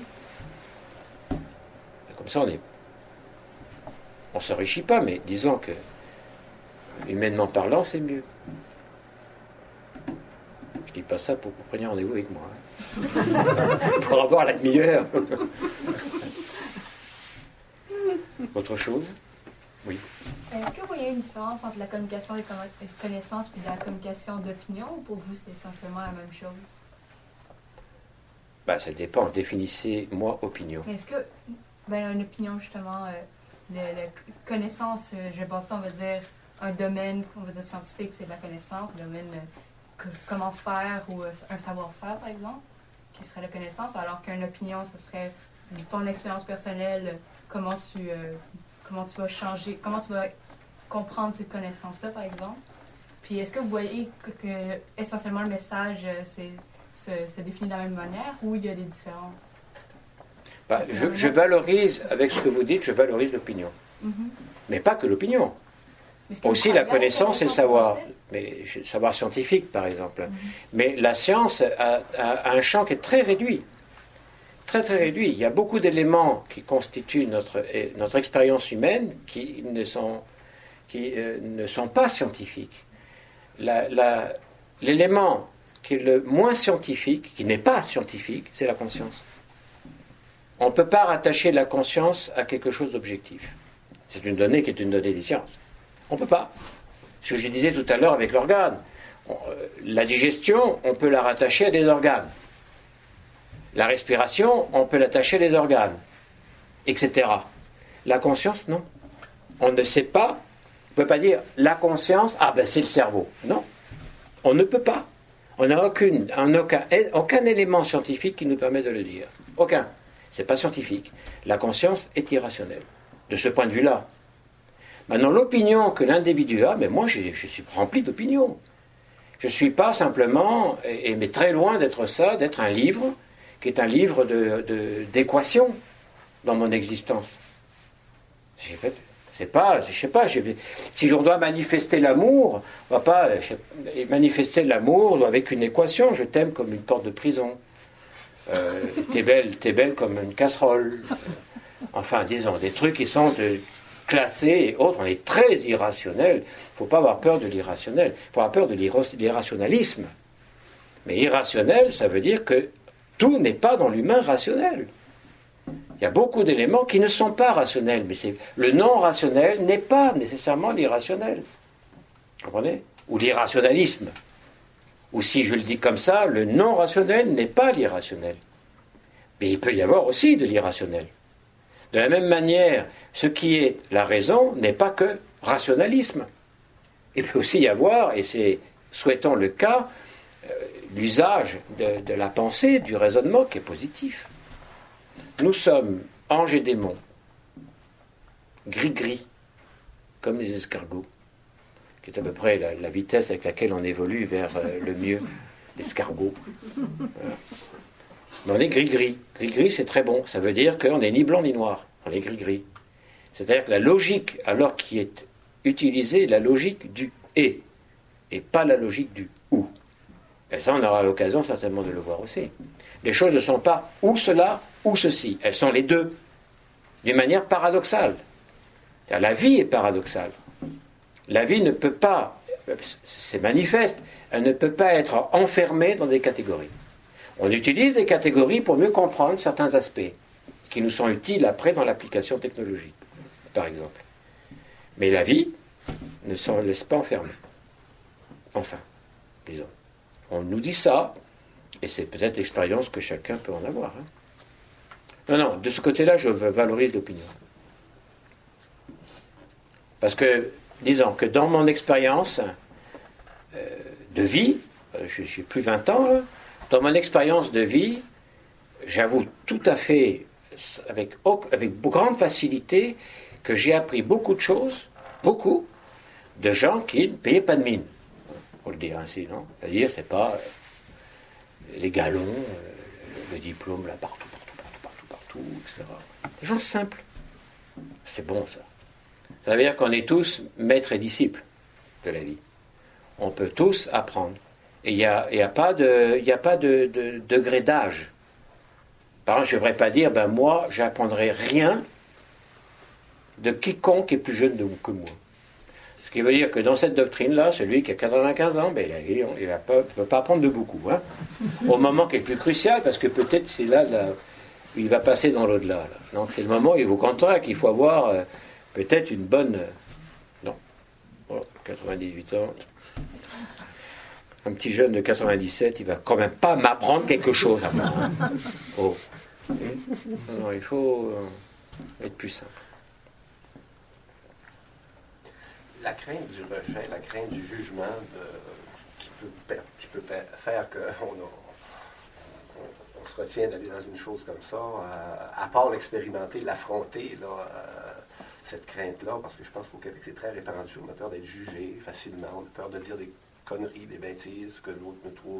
Speaker 2: Comme ça, on ne s'enrichit pas, mais disons que, humainement parlant, c'est mieux. Je ne dis pas ça pour que vous preniez rendez-vous avec moi. Pour avoir la demi-heure. Autre chose? Oui.
Speaker 3: Est-ce que vous voyez une différence entre la communication des connaissances et la communication d'opinion, ou pour vous c'est essentiellement la même chose?
Speaker 2: Ça dépend. Définissez, moi, opinion.
Speaker 3: Mais est-ce que, une opinion, justement, la connaissance, je pense, on va dire, un domaine, on va dire scientifique, c'est de la connaissance, un domaine, comment faire, ou un savoir-faire, par exemple, qui serait la connaissance, alors qu'une opinion, ce serait ton expérience personnelle, comment tu vas changer, comment tu vas comprendre cette connaissance-là, par exemple. Puis est-ce que vous voyez que essentiellement le message se définit de la même manière, ou il y a des différences?
Speaker 2: Je valorise, avec ce que vous dites, je valorise l'opinion. Mm-hmm. Mais pas que l'opinion. Aussi la connaissance et le savoir. Mais le savoir scientifique, par exemple. Mm-hmm. Mais la science a un champ qui est très réduit. Très, très réduit. Il y a beaucoup d'éléments qui constituent notre expérience humaine qui ne sont pas scientifiques. L'élément qui est le moins scientifique, qui n'est pas scientifique, c'est la conscience. On ne peut pas rattacher la conscience à quelque chose d'objectif. C'est une donnée qui est une donnée des sciences. On ne peut pas. Ce que je disais tout à l'heure avec l'organe. La digestion, on peut la rattacher à des organes. La respiration, on peut l'attacher à des organes, etc. La conscience, non. On ne sait pas, on ne peut pas dire la conscience, c'est le cerveau. Non, on ne peut pas. On n'a aucun élément scientifique qui nous permet de le dire. Aucun. Ce n'est pas scientifique. La conscience est irrationnelle, de ce point de vue-là. Maintenant, l'opinion que l'individu a, mais moi je suis rempli d'opinions. Je ne suis pas simplement, mais très loin d'être un livre, qui est un livre d'équations dans mon existence. Si je dois manifester l'amour, on ne va pas manifester l'amour avec une équation, je t'aime comme une porte de prison. T'es belle comme une casserole. Enfin, disons, des trucs qui sont classés et autres. On est très irrationnel. Il ne faut pas avoir peur de l'irrationnel. Il faut avoir peur de l'irrationalisme. Mais irrationnel, ça veut dire que tout n'est pas dans l'humain rationnel. Il y a beaucoup d'éléments qui ne sont pas rationnels, mais le non-rationnel n'est pas nécessairement l'irrationnel. Vous comprenez? Ou l'irrationalisme. Ou si je le dis comme ça, le non-rationnel n'est pas l'irrationnel. Mais il peut y avoir aussi de l'irrationnel. De la même manière, ce qui est la raison n'est pas que rationalisme. Il peut aussi y avoir, et c'est, souhaitons le cas, l'usage de la pensée, du raisonnement qui est positif. Nous sommes anges et démons, gris-gris, comme les escargots, qui est à peu près la vitesse avec laquelle on évolue vers le mieux, l'escargot. Voilà. Mais on est gris-gris. Gris-gris, c'est très bon. Ça veut dire qu'on n'est ni blanc ni noir. On est gris-gris. C'est-à-dire que la logique, alors qui est utilisée, est la logique du « et », et pas la logique du « ou ». Et ça, on aura l'occasion certainement de le voir aussi. Les choses ne sont pas ou cela ou ceci. Elles sont les deux, d'une manière paradoxale. La vie est paradoxale. La vie ne peut pas, c'est manifeste, elle ne peut pas être enfermée dans des catégories. On utilise des catégories pour mieux comprendre certains aspects qui nous sont utiles après dans l'application technologique, par exemple. Mais la vie ne s'en laisse pas enfermer. Enfin, disons. On nous dit ça, et c'est peut-être l'expérience que chacun peut en avoir. Non, de ce côté-là, je valorise l'opinion. Parce que, disons que dans mon expérience de vie, je n'ai plus 20 ans, là, dans mon expérience de vie, j'avoue tout à fait, avec grande facilité, que j'ai appris beaucoup de choses, beaucoup, de gens qui ne payaient pas de mine. Faut le dire ainsi, non? C'est-à-dire, c'est pas les galons, le diplôme, là, partout, etc. Des gens simples. C'est bon, ça. Ça veut dire qu'on est tous maîtres et disciples de la vie. On peut tous apprendre. Et il n'y a pas de degré d'âge. Par exemple, je ne devrais pas dire, moi, je n'apprendrai rien de quiconque est plus jeune que moi. Ce qui veut dire que dans cette doctrine-là, celui qui a 95 ans, il ne peut pas apprendre de beaucoup. Hein, au moment qui est le plus crucial, parce que peut-être c'est là où il va passer dans l'au-delà. Là. Donc c'est le moment où il vous comptera qu'il faut avoir peut-être une bonne... 98 ans... Un petit jeune de 97, il va quand même pas m'apprendre quelque chose. Oh. Non, il faut être plus simple.
Speaker 6: La crainte du rejet, la crainte du jugement qui peut faire qu'on se retient d'aller dans une chose comme ça, à part l'expérimenter, l'affronter, cette crainte-là, parce que je pense qu'au Québec, c'est très répandu. On a peur d'être jugé facilement, on a peur de dire des conneries, des bêtises, que l'autre nous trouve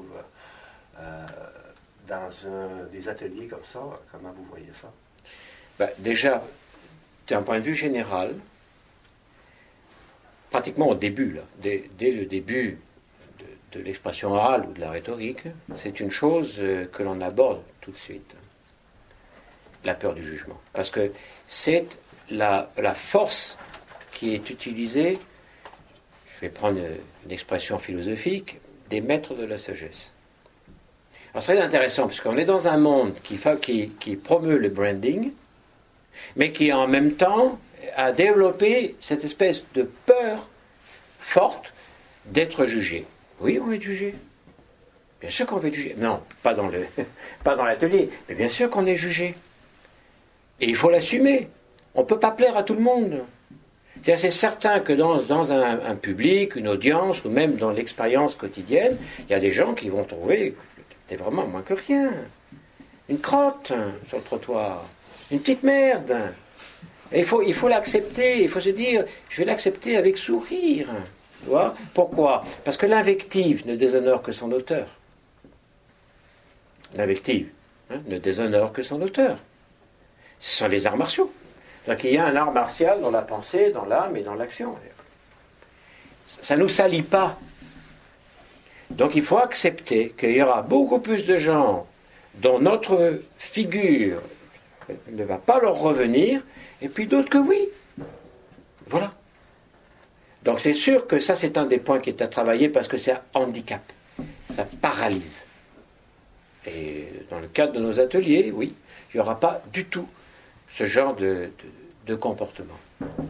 Speaker 6: dans des ateliers comme ça. Comment vous voyez ça?
Speaker 2: Déjà, d'un point de vue général, pratiquement au début, là, dès le début de l'expression orale ou de la rhétorique, c'est une chose que l'on aborde tout de suite. La peur du jugement. Parce que c'est la force qui est utilisée, je vais prendre une expression philosophique, des maîtres de la sagesse. Alors c'est très intéressant, parce qu'on est dans un monde qui promeut le branding, mais qui en même temps a développé cette espèce de peur forte d'être jugé. Oui, on va être jugé. Bien sûr qu'on va être jugé. Non, pas dans l'atelier, mais bien sûr qu'on est jugé. Et il faut l'assumer. On ne peut pas plaire à tout le monde. C'est certain que dans un public, une audience, ou même dans l'expérience quotidienne, il y a des gens qui vont trouver que t'es vraiment moins que rien. Une crotte sur le trottoir. Une petite merde. Et il faut l'accepter. Il faut se dire, je vais l'accepter avec sourire. Tu vois ? Pourquoi ? Parce que l'invective ne déshonore que son auteur. L'invective ne déshonore que son auteur. Ce sont les arts martiaux. Donc il y a un art martial dans la pensée, dans l'âme et dans l'action. Ça ne nous salit pas. Donc il faut accepter qu'il y aura beaucoup plus de gens dont notre figure ne va pas leur revenir, et puis d'autres que oui. Voilà. Donc c'est sûr que ça, c'est un des points qui est à travailler, parce que c'est un handicap. Ça paralyse. Et dans le cadre de nos ateliers, oui, il n'y aura pas du tout ce genre de comportement.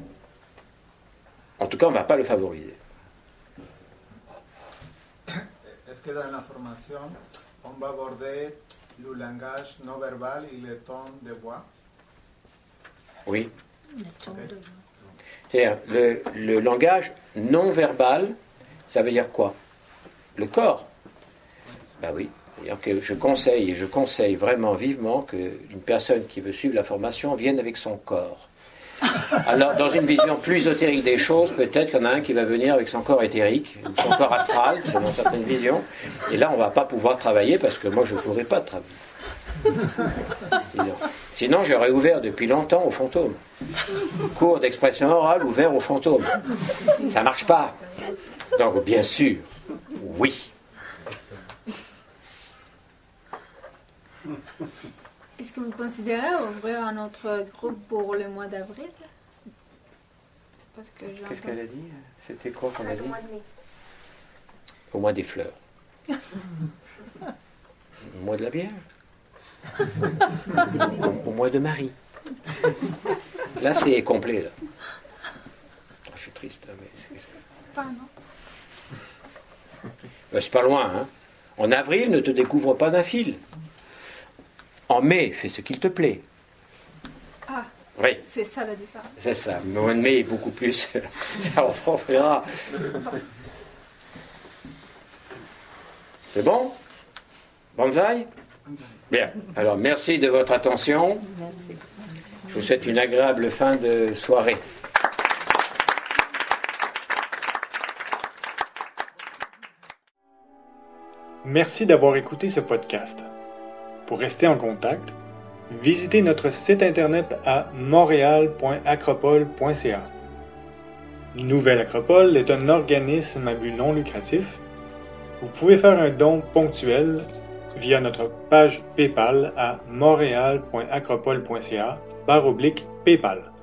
Speaker 2: En tout cas, on ne va pas le favoriser.
Speaker 7: Est-ce que dans la formation, on va aborder le langage non verbal et le ton de voix?
Speaker 2: Oui.
Speaker 4: Le ton de voix.
Speaker 2: C'est-à-dire, le langage non verbal, ça veut dire quoi? Le corps. Ben oui. C'est-à-dire que je conseille vraiment vivement qu'une personne qui veut suivre la formation vienne avec son corps. Alors, dans une vision plus ésotérique des choses, peut-être qu'il y en a un qui va venir avec son corps éthérique, ou son corps astral, selon certaines visions. Et là, on ne va pas pouvoir travailler parce que moi, je ne pourrais pas travailler. Sinon, j'aurais ouvert depuis longtemps aux fantômes. Cours d'expression orale ouvert aux fantômes. Ça ne marche pas. Donc, bien sûr, oui.
Speaker 8: Est-ce que vous considérez ouvrir un autre groupe pour le mois d'avril? Parce que
Speaker 2: Qu'est-ce qu'elle a dit? C'était quoi qu'on a dit? Au mois des fleurs. Au mois de la Vierge. Au mois de Marie. Là, c'est complet. Là. Je suis triste. Mais...
Speaker 8: Pas, non?
Speaker 2: C'est pas loin. Hein. En avril, ne te découvre pas un fil. En mai, fais ce qu'il te plaît.
Speaker 8: Ah,
Speaker 2: oui.
Speaker 8: C'est ça la différence.
Speaker 2: C'est ça. Mais en mai, beaucoup plus. Ça en fera. C'est bon? Banzai? Bien. Alors, merci de votre attention.
Speaker 4: Merci.
Speaker 2: Je vous souhaite une agréable fin de soirée.
Speaker 1: Merci d'avoir écouté ce podcast. Pour rester en contact, visitez notre site internet à montréal.acropole.ca. Nouvelle Acropole est un organisme à but non lucratif. Vous pouvez faire un don ponctuel via notre page PayPal à montréal.acropole.ca/PayPal.